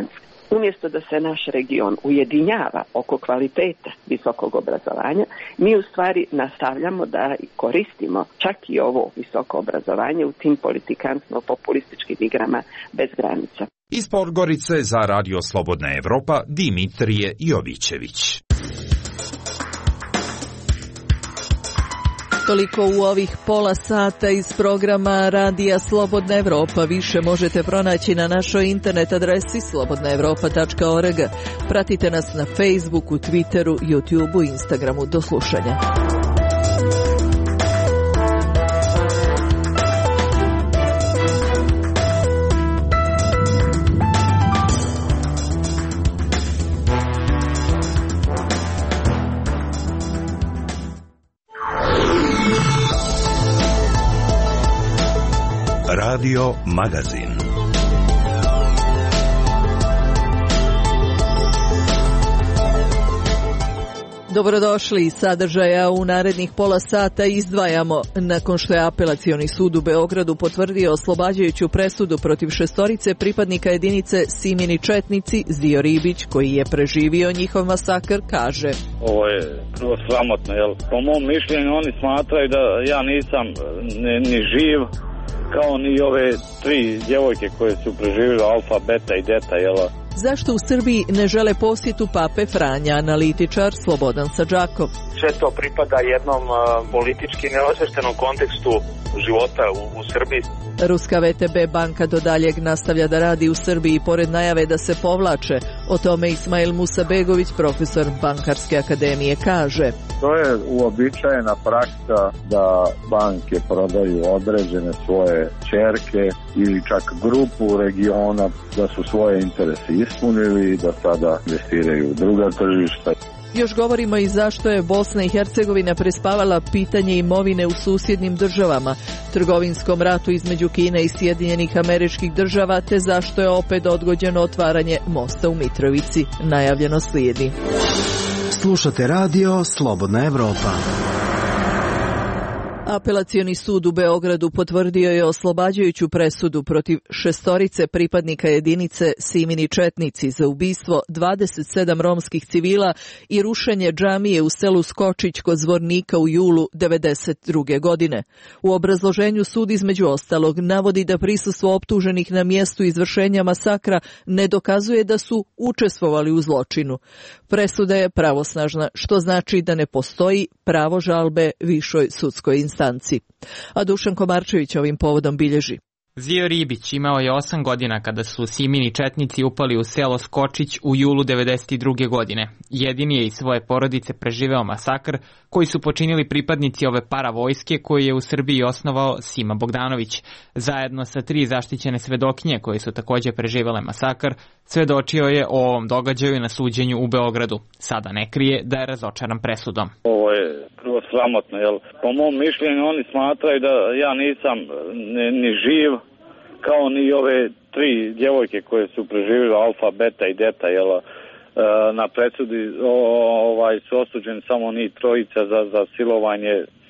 Speaker 5: Umjesto da se naš region ujedinjava oko kvaliteta visokog obrazovanja, mi u stvari nastavljamo da koristimo čak i ovo visoko obrazovanje u tim politikantno-populističkim igrama bez granica.
Speaker 19: Iz Podgorice za Radio Slobodna Evropa Dimitrije Jovićević.
Speaker 1: Toliko u ovih pola sata iz programa Radija Slobodna Evropa. Više možete pronaći na našoj internet adresi slobodnaevropa.org. Pratite nas na Facebooku, Twitteru, YouTubeu, Instagramu. Do slušanja.
Speaker 6: Radio Magazin.
Speaker 1: Dobrodošli. Sadržaja u narednih pola sata izdvajamo. Nakon što je Apelacioni sud u Beogradu potvrdio oslobađajuću presudu protiv 6 pripadnika jedinice Simini Četnici, Zio Ribić, koji je preživio njihov masakr, kaže:
Speaker 2: Ovo je prvo sramotno, jel? Po mom mišljenju oni smatraju da ja nisam ni živ, kao ni ove 3 djevojke koje su preživjeli alfa, beta i deta, jel?
Speaker 1: Zašto u Srbiji ne žele posjetu Pape Franja, analitičar Slobodan Sadžakov?
Speaker 8: Sve to pripada jednom politički neosveštenom kontekstu života u Srbiji.
Speaker 1: Ruska VTB banka do daljeg nastavlja da radi u Srbiji pored najave da se povlače. O tome Ismail Musabegović, profesor Bankarske akademije, kaže:
Speaker 23: To je uobičajena praksa da banke prodaju određene svoje ćerke ili čak grupu regiona da su svoje interese ispunili i da sada investiraju u druga tržišta.
Speaker 1: Još govorimo i zašto je Bosna i Hercegovina prespavala pitanje imovine u susjednim državama, trgovinskom ratu između Kine i Sjedinjenih Američkih Država, te zašto je opet odgođeno otvaranje mosta u Mitrovici. Najavljeno slijedi.
Speaker 24: Slušate radio Slobodna Evropa.
Speaker 1: Apelacioni sud u Beogradu potvrdio je oslobađajuću presudu protiv 6 pripadnika jedinice Simini Četnici za ubistvo 27 romskih civila i rušenje džamije u selu Skočić kod Zvornika u julu 1992. godine. U obrazloženju sud između ostalog navodi da prisustvo optuženih na mjestu izvršenja masakra ne dokazuje da su učestvovali u zločinu. Presuda je pravosnažna, što znači da ne postoji pravo žalbe višoj sudskoj instanci. A Dušan Komarčević ovim povodom bilježi:
Speaker 25: Zio Ribić imao je 8 godina kada su Simini Četnici upali u selo Skočić u julu 1992. godine. Jedini je iz svoje porodice preživeo masakr koji su počinili pripadnici ove paravojske koju je u Srbiji osnovao Sima Bogdanović. Zajedno sa 3 zaštićene svedokinje koje su također preživele masakr, svedočio je o ovom događaju na suđenju u Beogradu. Sada ne krije da je razočaran presudom.
Speaker 2: Ovo je prvo sramotno, jel? Po mom mišljenju oni smatraju da ja nisam ni živ, kao ni ove 3 djevojke koje su preživjeli alfa, beta i deta, jel? Na presudi su osuđeni samo ni 3 za silovanje,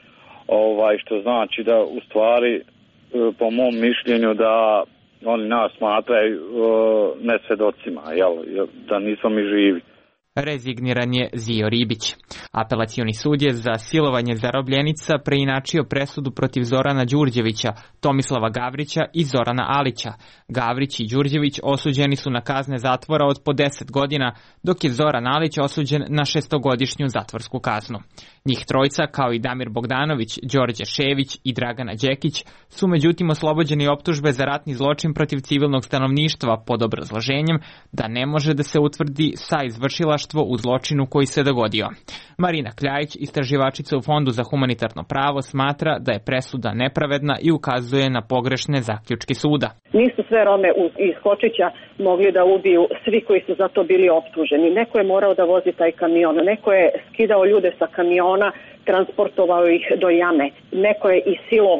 Speaker 2: što znači da u stvari po mom mišljenju da oni nas smatraju nesvedocima, jel? Da nismo mi živi.
Speaker 25: Rezigniran je Zio Ribić. Apelacioni sud je za silovanje zarobljenica preinačio presudu protiv Zorana Đurđevića, Tomislava Gavrića i Zorana Alića. Gavrić i Đurđević osuđeni su na kazne zatvora od po 10 godina, dok je Zoran Alić osuđen na 6-godišnju zatvorsku kaznu. Njih 3, kao i Damir Bogdanović, Đorđe Šević i Dragana Đekić, su međutim oslobođeni optužbe za ratni zločin protiv civilnog stanovništva pod obrazloženjem da ne može da se utvrdi saizvršilaštvo u zločinu koji se dogodio. Marina Kljajić, istraživačica u Fondu za humanitarno pravo, smatra da je presuda nepravedna i ukazuje na pogrešne zaključke suda.
Speaker 26: Nisu sve Rome iz Skočića mogli da ubiju svi koji su za to bili optuženi. Neko je morao da vozi taj kamion, neko je skidao ljude sa kamiona, transportovao ih do jame, neko je i silovao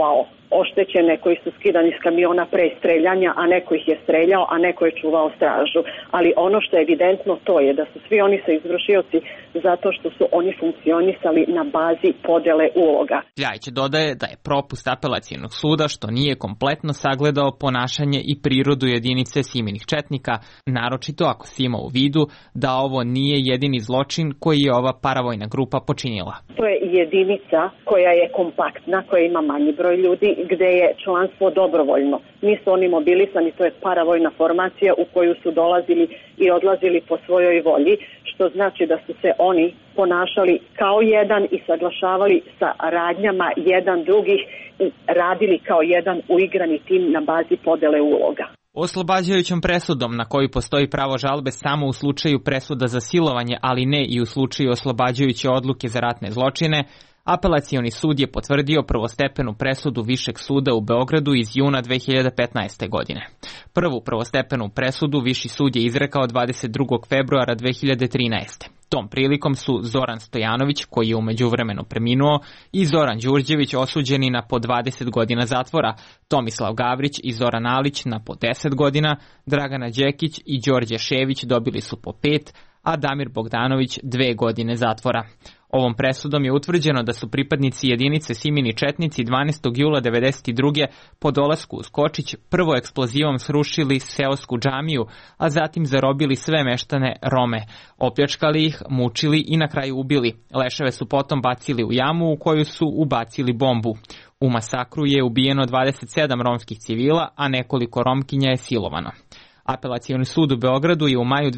Speaker 26: oštećene, koji su skidani s kamiona pre streljanja, a neko ih je streljao, a neko je čuvao stražu. Ali ono što je evidentno to je da su svi oni saizvršioci zato što su oni funkcionisali na bazi podele uloga.
Speaker 25: Ljajić dodaje da je propust apelacionog suda što nije kompletno sagledao ponašanje i prirodu jedinice Siminih četnika, naročito ako se ima u vidu da ovo nije jedini zločin koji je ova paravojna grupa počinila.
Speaker 26: To je jedinica koja je kompaktna, koja ima manji broj ljudi, gde je članstvo dobrovoljno. Nisu oni mobilisani, to je paravojna formacija u koju su dolazili i odlazili po svojoj volji, što znači da su se oni ponašali kao jedan i saglašavali sa radnjama jedan drugih i radili kao jedan uigrani tim na bazi podele uloga.
Speaker 25: Oslobađajućom presudom na koju postoji pravo žalbe samo u slučaju presuda za silovanje, ali ne i u slučaju oslobađajuće odluke za ratne zločine, Apelacioni sud je potvrdio prvostepenu presudu Višeg suda u Beogradu iz juna 2015. godine. Prvu prvostepenu presudu Viši sud je izrekao 22. februara 2013. Tom prilikom su Zoran Stojanović, koji je u međuvremenu preminuo, i Zoran Đurđević osuđeni na po 20 godina zatvora, Tomislav Gavrić i Zoran Alić na po 10 godina, Dragana Đekić i Đorđe Šević dobili su po 5, a Damir Bogdanović 2 godine zatvora. Ovom presudom je utvrđeno da su pripadnici jedinice Simini četnici 12. jula 1992. po dolasku u Skočić prvo eksplozivom srušili seosku džamiju, a zatim zarobili sve meštane Rome. Opljačkali ih, mučili i na kraju ubili. Leševe su potom bacili u jamu u koju su ubacili bombu. U masakru je ubijeno 27 romskih civila, a nekoliko Romkinja je silovano. Apelacioni sud u Beogradu je u maju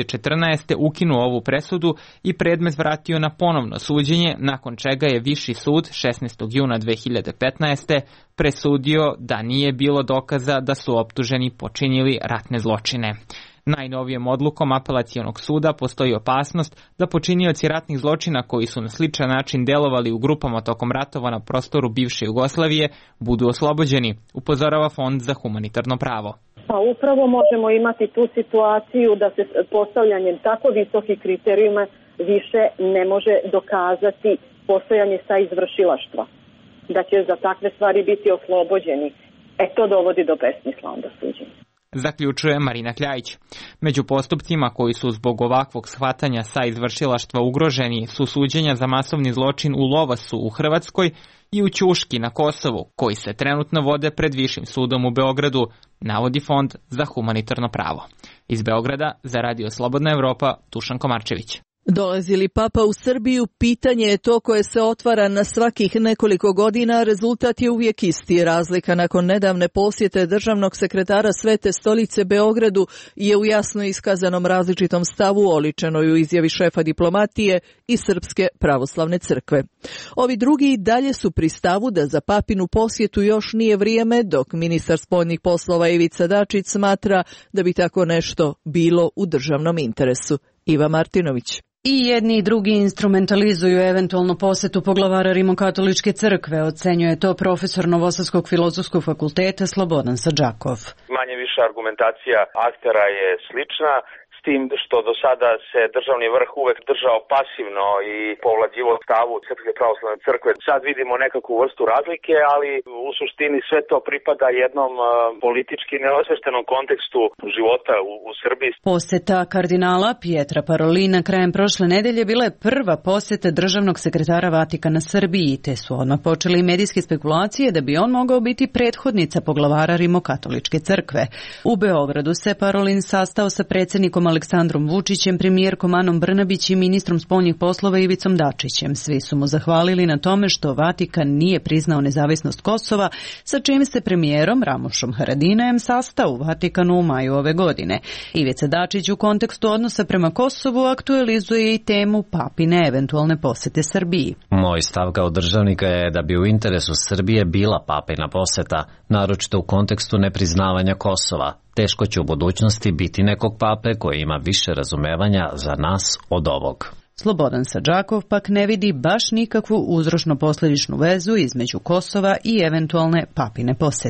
Speaker 25: 2014. ukinuo ovu presudu i predmet vratio na ponovno suđenje, nakon čega je Viši sud 16. juna 2015. presudio da nije bilo dokaza da su optuženi počinili ratne zločine. Najnovijom odlukom Apelacionog suda postoji opasnost da počinioci ratnih zločina koji su na sličan način delovali u grupama tokom ratova na prostoru bivše Jugoslavije budu oslobođeni, upozorava Fond za humanitarno pravo.
Speaker 26: Pa upravo možemo imati tu situaciju da se postavljanjem tako visokih kriterijuma više ne može dokazati postojanje saizvršilaštva, da će za takve stvari biti oslobođeni. To dovodi do besmisla onda suđenja.
Speaker 25: Zaključuje Marina Kljajić. Među postupcima koji su zbog ovakvog shvatanja saizvršilaštva ugroženi su suđenja za masovni zločin u Lovasu u Hrvatskoj i u Ćuški na Kosovu, koji se trenutno vode pred Višim sudom u Beogradu, navodi Fond za humanitarno pravo. Iz Beograda za Radio Slobodna Evropa, Dušan Komarčević.
Speaker 1: Dolazi li Papa u Srbiju, pitanje je to koje se otvara na svakih nekoliko godina, rezultat je uvijek isti. Razlika nakon nedavne posjete državnog sekretara Svete stolice Beogradu je u jasno iskazanom različitom stavu oličenoj u izjavi šefa diplomatije i Srpske pravoslavne crkve. Ovi drugi dalje su pri stavu da za papinu posjetu još nije vrijeme, dok ministar spoljnih poslova Ivica Dačić smatra da bi tako nešto bilo u državnom interesu. Iva Martinović.
Speaker 3: I jedni i drugi instrumentalizuju eventualnu posetu poglavara Rimokatoličke crkve, ocenjuje to profesor Novosadskog filozofskog fakulteta Slobodan Sadžakov.
Speaker 8: Manje više argumentacija aktera je slična, s tim što do sada se državni vrh uvek držao pasivno i povlađivo stavu Srpske pravoslavne crkve. Sad vidimo nekakvu vrstu razlike, ali u suštini sve to pripada jednom politički neosveštenom kontekstu života u Srbiji.
Speaker 3: Poseta kardinala Pietra Parolina krajem prošle nedelje bila je prva poseta državnog sekretara Vatikana Srbiji, te su odmah počeli medijske spekulacije da bi on mogao biti prethodnica poglavara Rimokatoličke crkve. U Beogradu se Parolin sastao sa predsjednikom Aleksandrom Vučićem, premijerkom Anom Brnabić i ministrom spoljnih poslova Ivicom Dačićem. Svi su mu zahvalili na tome što Vatikan nije priznao nezavisnost Kosova, sa čim se premijerom Ramošom Haradinajem sastao u Vatikanu u maju ove godine. Ivica Dačić u kontekstu odnosa prema Kosovu aktualizuje i temu papine eventualne posete Srbiji.
Speaker 4: Moj stav kao državnika je da bi u interesu Srbije bila papina poseta, naročito u kontekstu nepriznavanja Kosova. Teško će u budućnosti biti nekog pape koji ima više razumevanja za nas od ovog.
Speaker 3: Slobodan Sadžakov pak ne vidi baš nikakvu uzročno-posljedičnu vezu između Kosova i eventualne papine posete.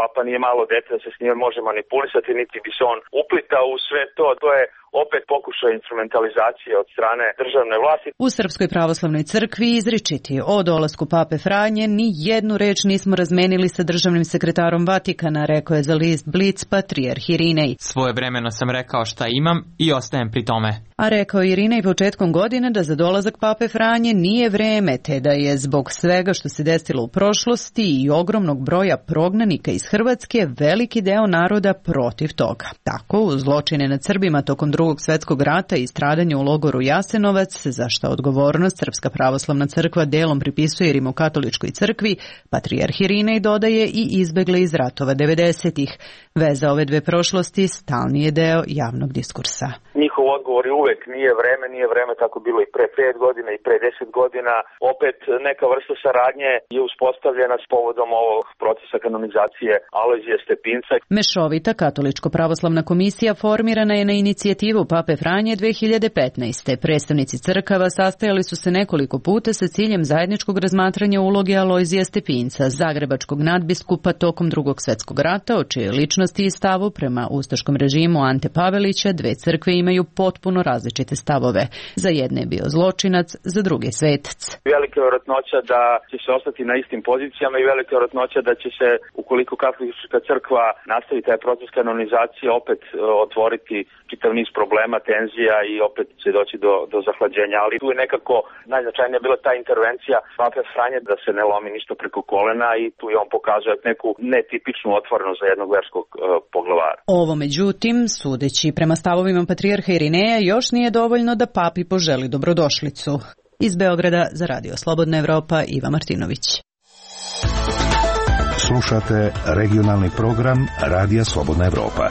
Speaker 8: Papa nije malo dete da se s njim može manipulisati, niti bi se on uplitao u sve to. To je opet pokušaj instrumentalizacije od strane državne vlasti.
Speaker 3: U Srpskoj pravoslavnoj crkvi izričiti o dolasku Pape Franje ni jednu reč nismo razmenili sa državnim sekretarom Vatikana, rekao je za list Blic patrijarh Irinej.
Speaker 25: Svojevremeno sam rekao šta imam i ostajem pri tome.
Speaker 3: A rekao Irinej početkom godine da za dolazak Pape Franje nije vreme, te da je zbog svega što se desilo u prošlosti i ogromnog broja prognanika iz Hrvatske veliki deo naroda protiv toga. Tako, uz zločine nad Srbima tokom Drugog svjetskog rata i stradanje u logoru Jasenovac, za što odgovornost Srpska pravoslavna crkva delom pripisuje Rimokatoličkoj crkvi, patrijarh Irinej dodaje i izbegle iz ratova 90-ih. Veza ove dve prošlosti stalni je deo javnog diskursa.
Speaker 8: Njihov odgovor je uvek nije vreme, tako bilo i pre 5 godina i pre 10 godina. Opet neka vrsta saradnje je uspostavljena s povodom ovog procesa kanonizacije Alojzija Stepinca.
Speaker 3: Mešovita katoličko-pravoslavna komisija formirana je na inicijativu Pape Franje 2015. Predstavnici crkava sastajali su se nekoliko puta sa ciljem zajedničkog razmatranja uloge Alojzija Stepinca, zagrebačkog nadbiskupa tokom Drugog svjetskog rata, o čijoj ličnosti i stavu prema ustaškom režimu Ante Pavelića dve crkve imaju potpuno različite stavove. Za jedne je bio zločinac, za druge svetac.
Speaker 8: Velika je vjerojatnoća da će se ostati na istim pozicijama i velika je vjerojatnoća da će se, ukoliko katolička crkva nastavi taj proces kanonizacije, opet otvoriti čitav niz problema, tenzija i opet će doći do zahlađenja. Ali tu je nekako najznačajnija bila ta intervencija Pape Franje da se ne lomi ništa preko kolena i tu je on pokazuje neku netipičnu otvorenost za jednog verskog poglavara.
Speaker 3: Ovo, međutim, sudeći prema stavovima patrijarha Irineja, još nije dovoljno da papi poželi dobrodošlicu. Iz Beograda za Radio Slobodna Evropa, Iva Martinović.
Speaker 6: Slušate regionalni program Radija Slobodna Evropa.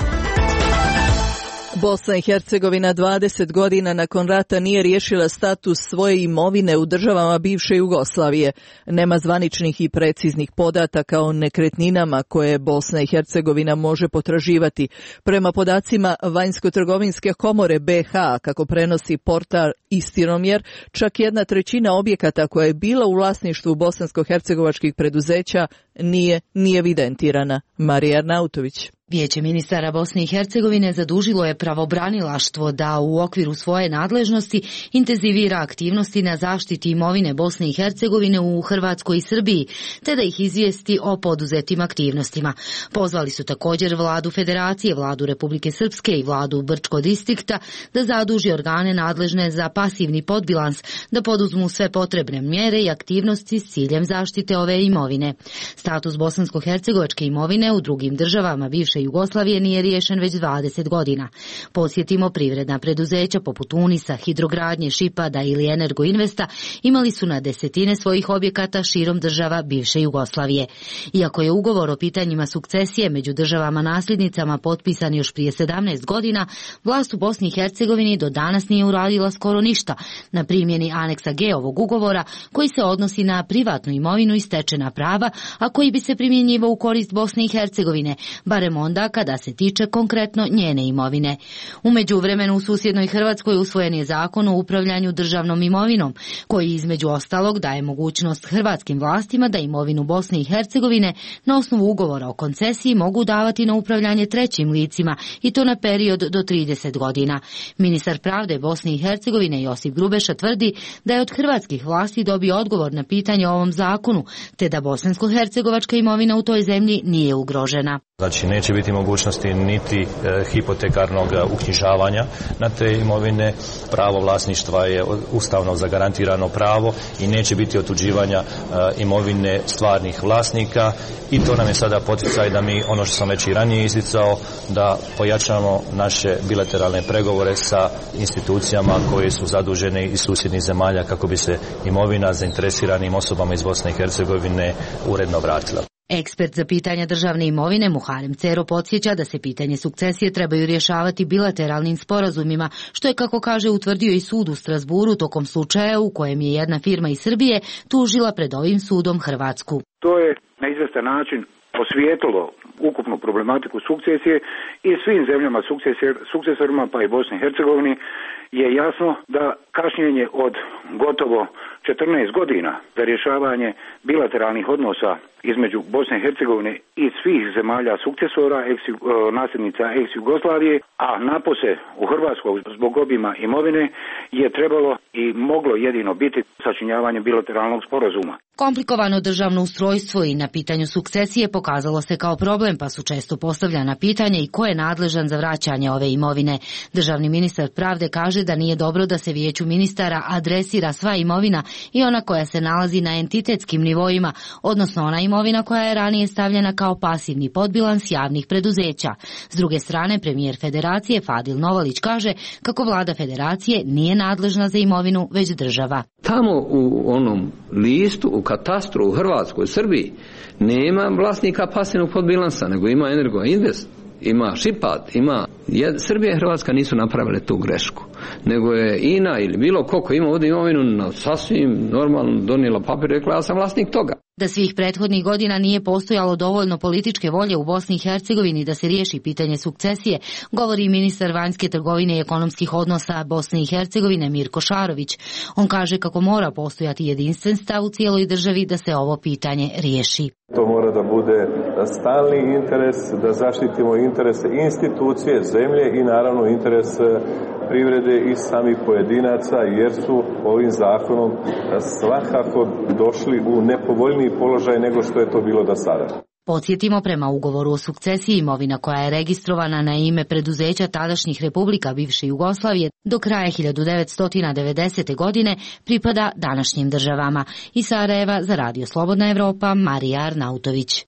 Speaker 1: Bosna i Hercegovina 20 godina nakon rata nije riješila status svoje imovine u državama bivše Jugoslavije. Nema zvaničnih i preciznih podataka o nekretninama koje Bosna i Hercegovina može potraživati. Prema podacima Vanjsko-trgovinske komore BH, kako prenosi portal Istinomjer, čak 1/3 objekata koja je bila u vlasništvu bosansko-hercegovačkih preduzeća nije evidentirana. Marija Arnautović.
Speaker 7: Vijeće ministara Bosne i Hercegovine zadužilo je pravobranilaštvo da u okviru svoje nadležnosti intenzivira aktivnosti na zaštiti imovine Bosne i Hercegovine u Hrvatskoj i Srbiji, te da ih izvijesti o poduzetim aktivnostima. Pozvali su također vladu Federacije, vladu Republike Srpske i vladu Brčkog distrikta da zaduži organe nadležne za pasivni podbilans, da poduzmu sve potrebne mjere i aktivnosti s ciljem zaštite ove imovine. Status bosansko-hercegovačke imovine u drugim državama bivše Jugoslavije nije riješen već 20 godina. Posjetimo privredna preduzeća poput Unisa, Hidrogradnje, Šipada ili Energoinvesta imali su na desetine svojih objekata širom država bivše Jugoslavije. Iako je ugovor o pitanjima sukcesije među državama nasljednicama potpisan još prije 17 godina, vlast u Bosni i Hercegovini do danas nije uradila skoro ništa na primjeni aneksa G ovog ugovora, koji se odnosi na privatnu imovinu i stečena prava, a koji bi se primjenjivao u korist Bosne i Hercegovine, barem onda kada se tiče konkretno njene imovine. U međuvremenu u susjednoj Hrvatskoj usvojen je zakon o upravljanju državnom imovinom, koji između ostalog daje mogućnost hrvatskim vlastima da imovinu Bosne i Hercegovine na osnovu ugovora o koncesiji mogu davati na upravljanje trećim licima, i to na period do 30 godina. Ministar pravde Bosne i Hercegovine Josip Grubeša tvrdi da je od hrvatskih vlasti dobio odgovor na pitanje o ovom zakonu, te da bosansko-hercegovačka imovina u toj zemlji nije ugrožena.
Speaker 9: Znači, neće biti mogućnosti niti hipotekarnog uknjižavanja na te imovine. Pravo vlasništva je ustavno zagarantirano pravo i neće biti otuđivanja imovine stvarnih vlasnika, i to nam je sada poticaj da mi, ono što sam već i ranije isticao, da pojačamo naše bilateralne pregovore sa institucijama koje su zadužene iz susjednih zemalja kako bi se imovina zainteresiranim osobama iz Bosne i Hercegovine uredno vratila.
Speaker 7: Ekspert za pitanja državne imovine Muharem Cero podsjeća da se pitanje sukcesije trebaju rješavati bilateralnim sporazumima, što je, kako kaže, utvrdio i sud u Strasburu tokom slučaja u kojem je jedna firma iz Srbije tužila pred ovim sudom Hrvatsku.
Speaker 10: To je na izvestan način osvijetlilo ukupnu problematiku sukcesije i svim zemljama sukcesorima, pa i Bosni i Hercegovini je jasno da kašnjenje od gotovo 14 godina za rješavanje bilateralnih odnosa između Bosne i Hercegovine i svih zemalja sukcesora, nasljednica ex-Jugoslavije, a napose u Hrvatskoj zbog obima imovine je trebalo i moglo jedino biti sačinjavanje bilateralnog sporazuma.
Speaker 7: Komplikovano državno ustrojstvo i na pitanju sukcesije pokazalo se kao problem, pa su često postavljana pitanja i ko je nadležan za vraćanje ove imovine. Državni ministar pravde kaže da nije dobro da se vijeću ministara adresira sva imovina i ona koja se nalazi na entitetskim nivoima, odnosno ona imovina koja je ranije stavljena kao pasivni podbilans javnih preduzeća. S druge strane, premijer Federacije Fadil Novalić kaže kako vlada Federacije nije nadležna za imovinu, već država.
Speaker 11: Tamo u onom listu, u katastru u Hrvatskoj, Srbiji, nema vlasnika pasivnog podbilansa, nego ima Energoinvest, ima Šipat, ima... Srbija i Hrvatska nisu napravile tu grešku, nego je INA ili bilo ko ima ovdje imovinu na sasvim normalno donijela papir i rekla ja sam vlasnik toga.
Speaker 7: Da svih prethodnih godina nije postojalo dovoljno političke volje u Bosni i Hercegovini da se riješi pitanje sukcesije, govori ministar vanjske trgovine i ekonomskih odnosa Bosne i Hercegovine Mirko Šarović. On kaže kako mora postojati jedinstven stav u cijeloj državi da se ovo pitanje riješi.
Speaker 12: To mora da bude stalni interes, da zaštitimo interese institucije, zemlje i naravno interes privrede i samih pojedinaca, jer su ovim zakonom svakako došli u nepovoljniji položaj nego što je to bilo do sada.
Speaker 7: Podsjetimo, prema ugovoru o sukcesiji, imovina koja je registrovana na ime preduzeća tadašnjih republika bivše Jugoslavije do kraja 1990. godine pripada današnjim državama. Iz Sarajeva za Radio Slobodna Evropa, Marija Arnautović.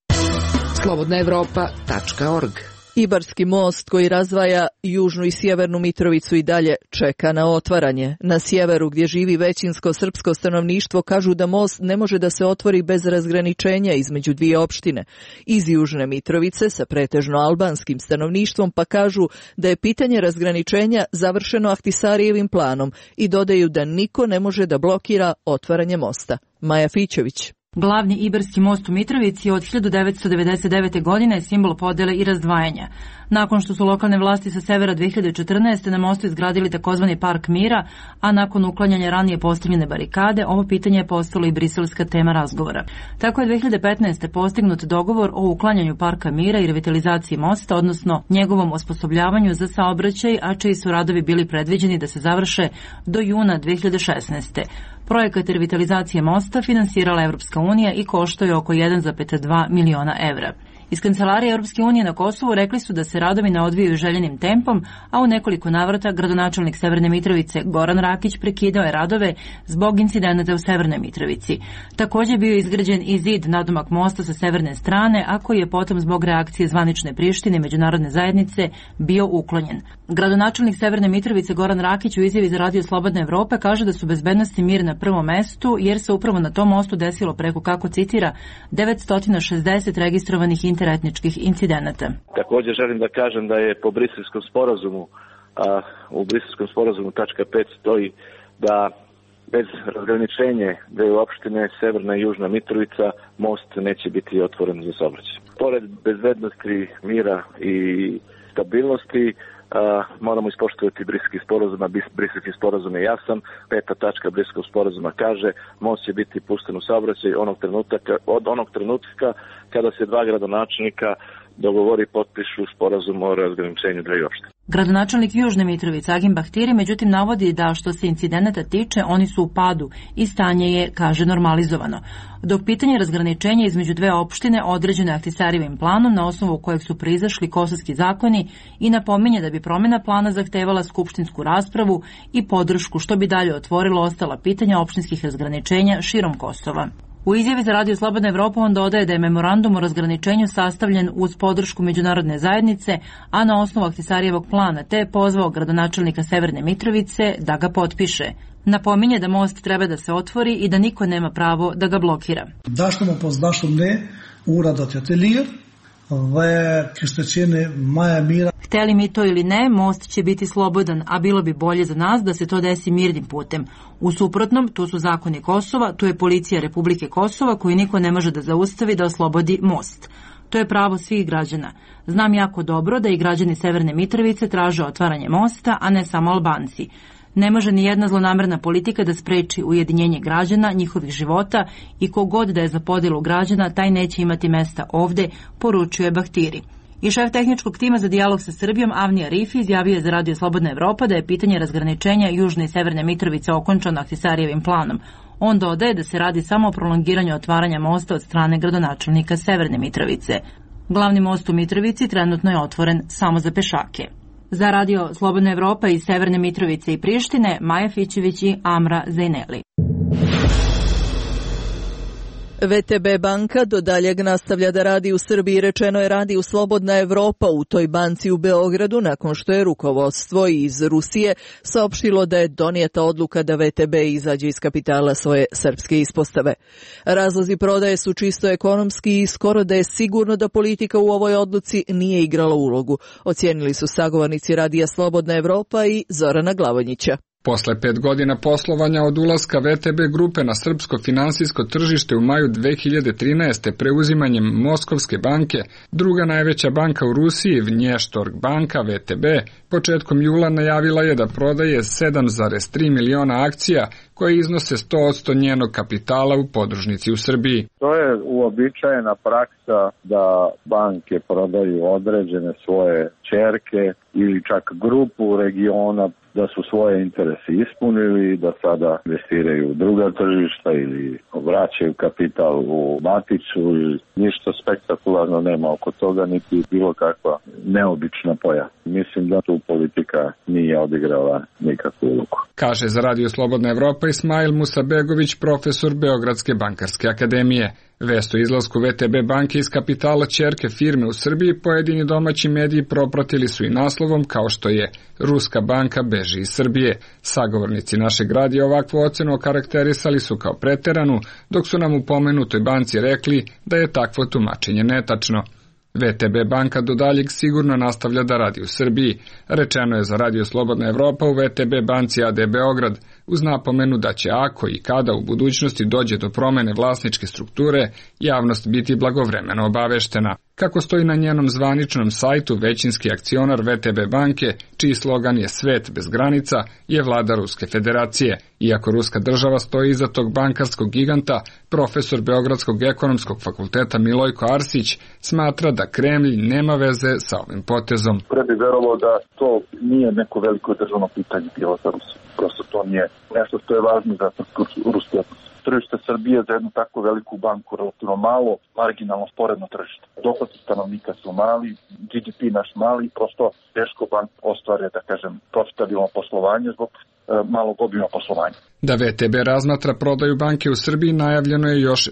Speaker 1: slobodnaevropa.org. Ibarski most koji razdvaja južnu i sjevernu Mitrovicu i dalje čeka na otvaranje. Na sjeveru, gdje živi većinsko srpsko stanovništvo, kažu da most ne može da se otvori bez razgraničenja između dvije opštine. Iz južne Mitrovice sa pretežno albanskim stanovništvom pa kažu da je pitanje razgraničenja završeno Ahtisarijevim planom i dodaju da niko ne može da blokira otvaranje mosta. Maja Fićević.
Speaker 13: Glavni Ibarski most u Mitrovici od 1999. godine je simbol podele i razdvajanja. Nakon što su lokalne vlasti sa severa 2014. na mostu izgradili takozvani Park mira, a nakon uklanjanja ranije postavljene barikade, ovo pitanje je postalo i briselska tema razgovora. Tako je 2015. postignut dogovor o uklanjanju Parka mira i revitalizaciji mosta, odnosno njegovom osposobljavanju za saobraćaj, a čiji su radovi bili predviđeni da se završe do juna 2016. Projekat revitalizacije mosta finansirala Evropska unija i koštao je oko 1,2 miliona evra. Iz Kancelarije Europske unije na Kosovu rekli su da se radovi ne odvijaju željenim tempom, a u nekoliko navrata gradonačelnik Severne Mitrovice Goran Rakić prekidao je radove zbog incidenata u Severnoj Mitrovici. Također bio izgrađen i zid nadomak mosta sa severne strane, a koji je potom zbog reakcije zvanične Prištine i međunarodne zajednice bio uklonjen. Gradonačelnik Severne Mitrovice Goran Rakić u izjavi za Radio Slobodna Evropa kaže da su bezbednost i mir na prvom mestu, jer se upravo na tom mostu desilo preko, kako citira, 960 registrovanih interetničkih incidenata.
Speaker 14: Također želim da kažem da je po Briselskom sporazumu, u Briselskom sporazumu tačka 5 stoji da bez razgraničenja dvije opštine, Severna i Južna Mitrovica, most neće biti otvoren za saobraćaj. Pored bezbednosti, mira i stabilnosti, moramo ispoštovati Briselski sporazum, a Briselski sporazum je jasan. 5. tačka Briselskog sporazuma kaže most će biti pušten u saobraćaj od onog trenutka kada se dva gradonačelnika dogovori i potpišu sporazum o razgraničenju dvije opštine.
Speaker 13: Gradonačelnik Južne Mitrovice Agim Bahtiri međutim navodi da što se incidenata tiče, oni su u padu i stanje je, kaže, normalizovano. Dok pitanje razgraničenja između dve opštine određeno je Ahtisarijevim planom na osnovu kojeg su proizašli kosovski zakoni i napominje da bi promjena plana zahtevala skupštinsku raspravu i podršku, što bi dalje otvorilo ostala pitanja opštinskih razgraničenja širom Kosova. U izjavi za Radio Slobodna Evropa on dodaje da je memorandum o razgraničenju sastavljen uz podršku međunarodne zajednice, a na osnovu Ahtisarijevog plana, te je pozvao gradonačelnika Severne Mitrovice da ga potpiše. Napominje da most treba da se otvori i da niko nema pravo da ga blokira.
Speaker 15: Dashëm apo s'dashëm ne, ura do të jetë e lirë dhe kishte qenë më e mira.
Speaker 13: Hteli mi to ili ne, most će biti slobodan, a bilo bi bolje za nas da se to desi mirnim putem. U suprotnom, tu su zakoni Kosova, tu je policija Republike Kosova koju niko ne može da zaustavi da oslobodi most. To je pravo svih građana. Znam jako dobro da i građani Severne Mitrovice traže otvaranje mosta, a ne samo Albanci. Ne može ni jedna zlonamerna politika da spreči ujedinjenje građana, njihovih života i kogod da je za podelu građana, taj neće imati mesta ovde, poručuje Bahtiri. I šef tehničkog tima za dijalog sa Srbijom Avni Arifi izjavio je za Radio Slobodna Evropa da je pitanje razgraničenja Južne i Severne Mitrovice okončano Ahtisarijevim planom. On dodaje da se radi samo o prolongiranju otvaranja mosta od strane gradonačelnika Severne Mitrovice. Glavni most u Mitrovici trenutno je otvoren samo za pešake. Za Radio Slobodna Evropa iz Severne Mitrovice i Prištine, Maja Fićević i Amra Zejneli.
Speaker 1: VTB banka do daljeg nastavlja da radi u Srbiji, rečeno je Radio Slobodna Evropa u toj banci u Beogradu nakon što je rukovodstvo iz Rusije saopštilo da je donijeta odluka da VTB izađe iz kapitala svoje srpske ispostave. Razlozi prodaje su čisto ekonomski i skoro da je sigurno da politika u ovoj odluci nije igrala ulogu, ocijenili su sagovornici Radija Slobodna Evropa i Zorana Glavonjića.
Speaker 16: Posle 5 godina poslovanja od ulaska VTB grupe na srpsko finansijsko tržište u maju 2013. preuzimanjem Moskovske banke, druga najveća banka u Rusiji, Vnještorg banka VTB, početkom jula najavila je da prodaje 7,3 miliona akcija koje iznose 100% njenog kapitala u podružnici u Srbiji.
Speaker 23: To je uobičajena praksa da banke prodaju određene svoje ćerke ili čak grupu regiona da su svoje interese ispunili, da sada investiraju u druga tržišta ili vraćaju kapital u maticu i ništa spektakularno nema oko toga, niti bilo kakva neobična pojava. Mislim da tu politika nije odigrala nikakvu ulogu.
Speaker 16: Kaže za Radio Slobodna Evropa Ismail Musabegović, profesor Beogradske bankarske akademije. Vest o izlasku VTB banke iz kapitala ćerke firme u Srbiji pojedini domaći mediji propratili su i naslovom kao što je Ruska banka beži iz Srbije. Sagovornici našeg radija ovakvu ocenu okarakterisali su kao preteranu, dok su nam u pomenutoj banci rekli da je takvo tumačenje netačno. VTB banka do daljeg sigurno nastavlja da radi u Srbiji, rečeno je za Radio Slobodna Evropa u VTB banci AD Beograd, uz napomenu da će ako i kada u budućnosti dođe do promene vlasničke strukture, javnost biti blagovremeno obaveštena. Kako stoji na njenom zvaničnom sajtu, većinski akcionar VTB banke, čiji slogan je Svet bez granica, je vlada Ruske federacije. Iako Ruska država stoji iza tog bankarskog giganta, profesor Beogradskog ekonomskog fakulteta Milojko Arsić smatra da Kremlj nema veze sa ovim potezom.
Speaker 17: Pre bi verovao da to nije neko veliko državno pitanje bilo za Rusiju. Prosto to nije nešto što je važno za ruski odnos. Tržište Srbije za jednu tako veliku banku relativno malo, marginalno sporedno tržište. Dohoti stanovnika su mali, GDP naš mali, prosto teško bank ostvare, da kažem, profitabilno poslovanje zbog malog obima poslovanja.
Speaker 16: Da VTB razmatra prodaju banke u Srbiji najavljeno je još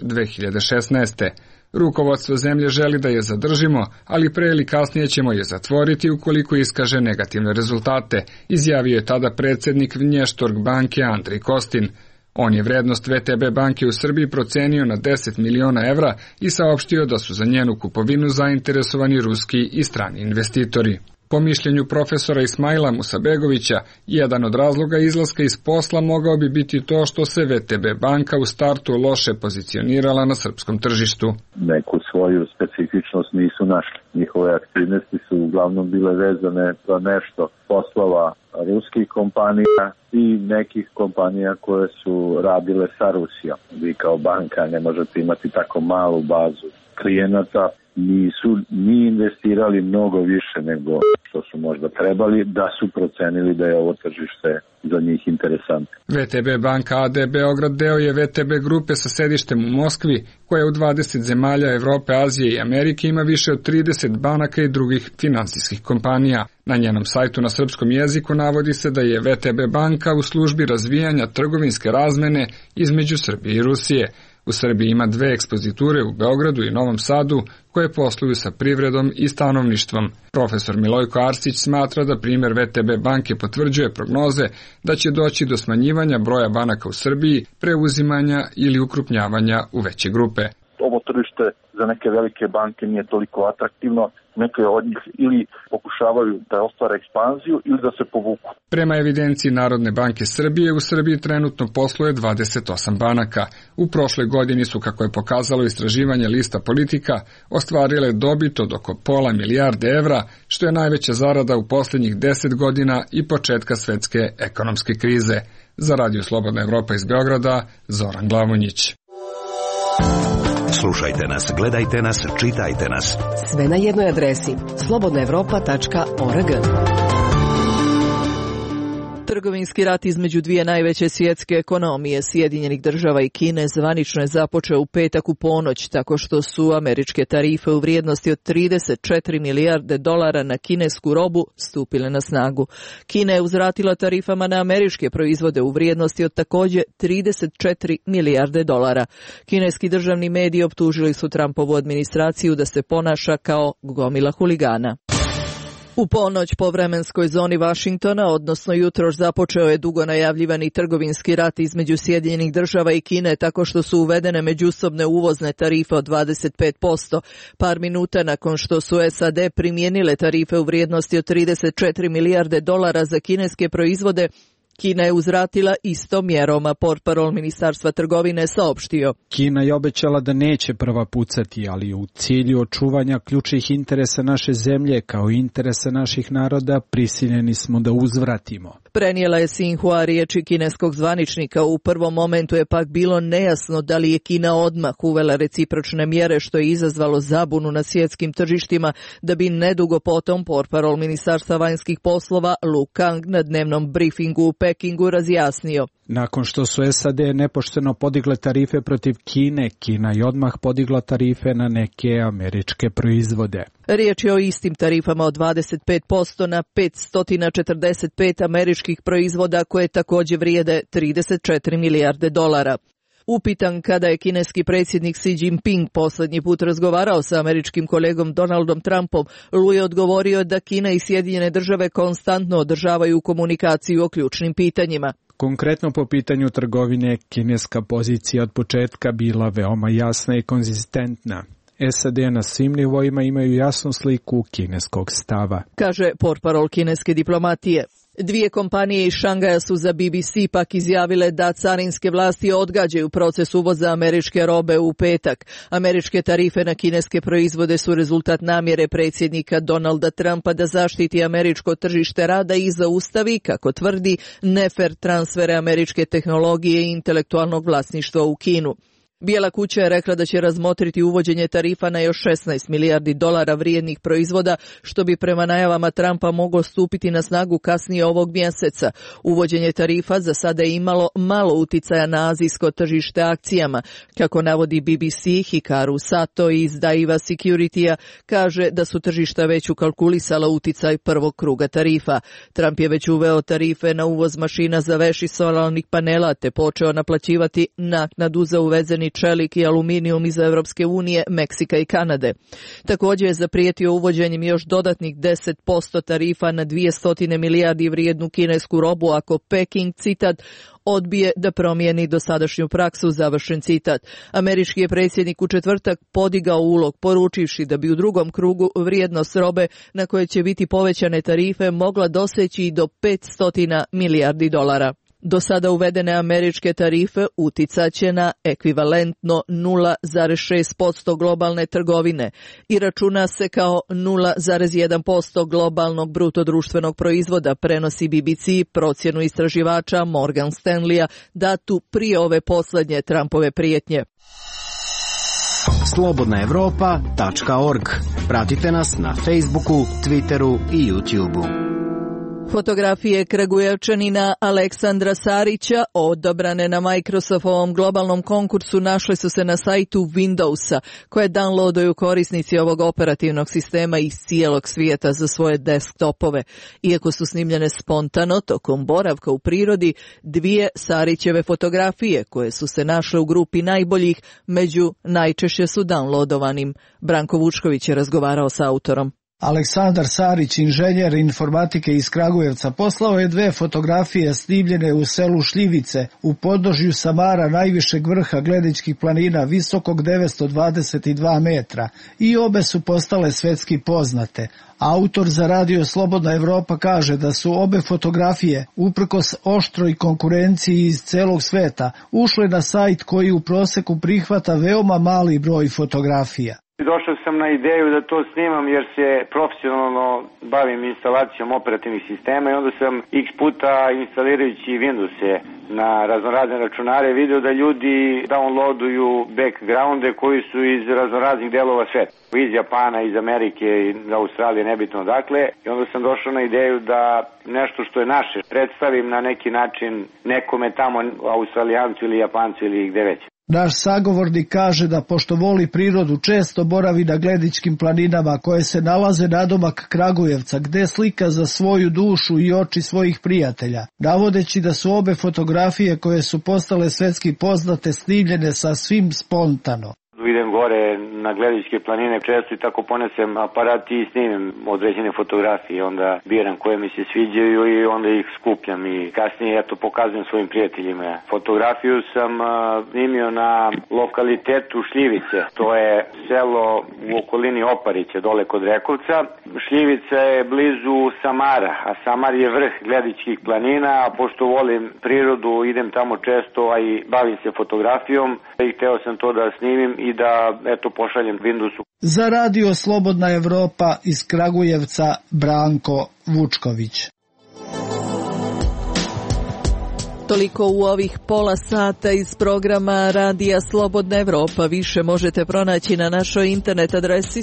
Speaker 16: 2016. Rukovodstvo zemlje želi da je zadržimo, ali pre ili kasnije ćemo je zatvoriti ukoliko iskaže negativne rezultate, izjavio je tada predsjednik Vnještorg banke Andrej Kostin. On je vrednost VTB banke u Srbiji procenio na 10 miliona evra i saopštio da su za njenu kupovinu zainteresovani ruski i strani investitori. Po mišljenju profesora Ismaila Musabegovića, jedan od razloga izlaska iz posla mogao bi biti to što se VTB banka u startu loše pozicionirala na srpskom tržištu.
Speaker 23: Neku svoju specifičnost nisu našli. Njihove aktivnosti su uglavnom bile vezane za nešto poslova ruskih kompanija i nekih kompanija koje su radile sa Rusijom. Vi kao banka ne možete imati tako malu bazu klijenata, nisu ni investirali mnogo više nego što su možda trebali, da su procenili da je ovo tržište za njih interesantno.
Speaker 16: VTB banka AD Beograd deo je VTB grupe sa sedištem u Moskvi, koja u 20 zemalja Evrope, Azije i Amerike ima više od 30 banaka i drugih finansijskih kompanija. Na njenom sajtu na srpskom jeziku navodi se da je VTB banka u službi razvijanja trgovinske razmene između Srbije i Rusije. U Srbiji ima 2 ekspoziture u Beogradu i Novom Sadu koje posluju sa privredom i stanovništvom. Profesor Milojko Arsić smatra da primjer VTB banke potvrđuje prognoze da će doći do smanjivanja broja banaka u Srbiji, preuzimanja ili ukrupnjavanja u veće grupe.
Speaker 17: Ovo tržište za neke velike banke nije toliko atraktivno, neke od njih ili pokušavaju da ostvare ekspanziju ili da se povuku.
Speaker 16: Prema evidenciji Narodne banke Srbije, u Srbiji trenutno posluje 28 banaka. U prošloj godini su, kako je pokazalo istraživanje Lista Politika, ostvarile dobit od oko pola milijarde evra, što je najveća zarada u posljednjih 10 godina i početka svetske ekonomske krize. Za Radio Slobodna Evropa iz Beograda, Zoran Glavonjić.
Speaker 6: Slušajte nas, gledajte nas, čitajte nas.
Speaker 5: Sve na jednoj adresi slobodnaevropa.org.
Speaker 1: Trgovinski rat između dvije najveće svjetske ekonomije, Sjedinjenih država i Kine, zvanično je započeo u petak u ponoć, tako što su američke tarife u vrijednosti od 34 milijarde dolara na kinesku robu stupile na snagu. Kina je uzvratila tarifama na američke proizvode u vrijednosti od također 34 milijarde dolara. Kineski državni mediji optužili su Trumpovu administraciju da se ponaša kao gomila huligana. U ponoć po vremenskoj zoni Vašingtona, odnosno jutros, započeo je dugo najavljivani trgovinski rat između Sjedinjenih država i Kine tako što su uvedene međusobne uvozne tarife od 25%. Par minuta nakon što su SAD primijenile tarife u vrijednosti od 34 milijarde dolara za kineske proizvode, Kina je uzvratila istom mjerom, a portparol Ministarstva trgovine saopštio.
Speaker 18: Kina je obećala da neće prva pucati, ali u cilju očuvanja ključnih interesa naše zemlje kao interesa naših naroda prisiljeni smo da uzvratimo.
Speaker 1: Prenijela je Xinhua riječi kineskog zvaničnika. U prvom momentu je pak bilo nejasno da li je Kina odmah uvela recipročne mjere, što je izazvalo zabunu na svjetskim tržištima, da bi nedugo potom portparol Ministarstva vanjskih poslova Lu Kang na dnevnom briefingu u Pekingu razjasnio.
Speaker 18: Nakon što su SAD nepošteno podigle tarife protiv Kine, Kina je odmah podigla tarife na neke američke proizvode.
Speaker 1: Riječ je o istim tarifama od 25% na 545 američkih proizvoda koje također vrijede 34 milijarde dolara. Upitan kada je kineski predsjednik Xi Jinping posljednji put razgovarao sa američkim kolegom Donaldom Trumpom, Lu je odgovorio da Kina i Sjedinjene države konstantno održavaju komunikaciju o ključnim pitanjima.
Speaker 18: Konkretno po pitanju trgovine, kineska pozicija od početka bila veoma jasna i konzistentna. SAD na svim nivoima imaju jasnu sliku kineskog stava,
Speaker 1: kaže portparol kineske diplomatije. Dvije kompanije iz Šangaja su za BBC pak izjavile da carinske vlasti odgađaju proces uvoza američke robe u petak. Američke tarife na kineske proizvode su rezultat namjere predsjednika Donalda Trumpa da zaštiti američko tržište rada i zaustavi, kako tvrdi, nefer transfere američke tehnologije i intelektualnog vlasništva u Kinu. Bijela kuća je rekla da će razmotriti uvođenje tarifa na još 16 milijardi dolara vrijednih proizvoda, što bi prema najavama Trumpa moglo stupiti na snagu kasnije ovog mjeseca. Uvođenje tarifa za sada je imalo malo uticaja na azijsko tržište akcijama. Kako navodi BBC, Hikaru Sato iz Daiwa Security-a kaže da su tržišta već ukalkulisala uticaj prvog kruga tarifa. Trump je već uveo tarife na uvoz mašina za veš i solarnih panela te počeo naplaćivati naknadu za uvezeni čelik i aluminijum iz Evropske unije, Meksika i Kanade. Također je zaprijetio uvođenjem još dodatnih 10% tarifa na 200 milijardi vrijednu kinesku robu ako Peking, citat, odbije da promijeni dosadašnju praksu, završen citat. Američki je predsjednik u četvrtak podigao ulog, poručivši da bi u drugom krugu vrijednost robe na koje će biti povećane tarife mogla doseći i do 500 milijardi dolara. Do sada uvedene američke tarife uticaće na ekvivalentno 0,6% globalne trgovine i računa se kao 0,1% globalnog brutodruštvenog proizvoda, prenosi BBC procjenu istraživača Morgan Stanleya datu prije ove posljednje Trumpove prijetnje.
Speaker 24: Slobodnaevropa.org. Pratite nas na Facebooku, Twitteru i YouTubeu.
Speaker 1: Fotografije Kragujevčanina Aleksandra Sarića, odabrane na Microsoftovom globalnom konkursu, našle su se na sajtu Windowsa, koje downloaduju korisnici ovog operativnog sistema iz cijelog svijeta za svoje desktopove. Iako su snimljene spontano tokom boravka u prirodi, dvije Sarićeve fotografije koje su se našle u grupi najboljih među najčešće su downloadovanim. Branko Vučković je razgovarao s autorom.
Speaker 15: Aleksandar Sarić, inženjer informatike iz Kragujevca, poslao je 2 fotografije snimljene u selu Šljivice u podnožju Samara, najvišeg vrha Gledičkih planina, visokog 922 metra, i obe su postale svetski poznate. Autor za radio Slobodna Evropa kaže da su obe fotografije, uprkos oštroj konkurenciji iz celog sveta, ušle na sajt koji u proseku prihvata veoma mali broj fotografija.
Speaker 2: Došao sam na ideju da to snimam jer se profesionalno bavim instalacijom operativnih sistema i onda sam x puta instalirajući Windowse na raznorazne računare video da ljudi downloaduju backgrounde koji su iz raznoraznih delova sveta. Iz Japana, iz Amerike, iz Australije, nebitno odakle. I onda sam došao na ideju da nešto što je naše predstavim na neki način nekome tamo, Australijancu ili Japancu ili gde već.
Speaker 15: Naš sagovornik kaže da pošto voli prirodu često boravi na Gledičkim planinama koje se nalaze nadomak Kragujevca, gde slika za svoju dušu i oči svojih prijatelja, navodeći da su obe fotografije koje su postale svetski poznate snimljene sasvim spontano.
Speaker 2: Idem gore na Gledičke planine često i tako ponesem aparat i snimim određene fotografije, onda biram koje mi se sviđaju i onda ih skupljam i kasnije pokazujem svojim prijateljima. Fotografiju sam snimio na lokalitetu Šljivice, to je selo u okolini Oparića, dole kod Rekovca. Šljivica je blizu Samara, a Samar je vrh Gledičkih planina, a pošto volim prirodu, idem tamo često, a i bavim se fotografijom i hteo sam to da snimim i da pošaljem Windowsu.
Speaker 15: Za radio Slobodna Evropa iz Kragujevca, Branko Vučković.
Speaker 1: Toliko u ovih pola sata iz programa Radija Slobodna Evropa. Više možete pronaći na našoj internet adresi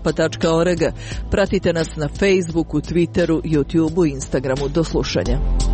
Speaker 1: slobodnaevropa.org. Pratite nas na Facebooku, Twitteru, YouTubeu i Instagramu. Do slušanja.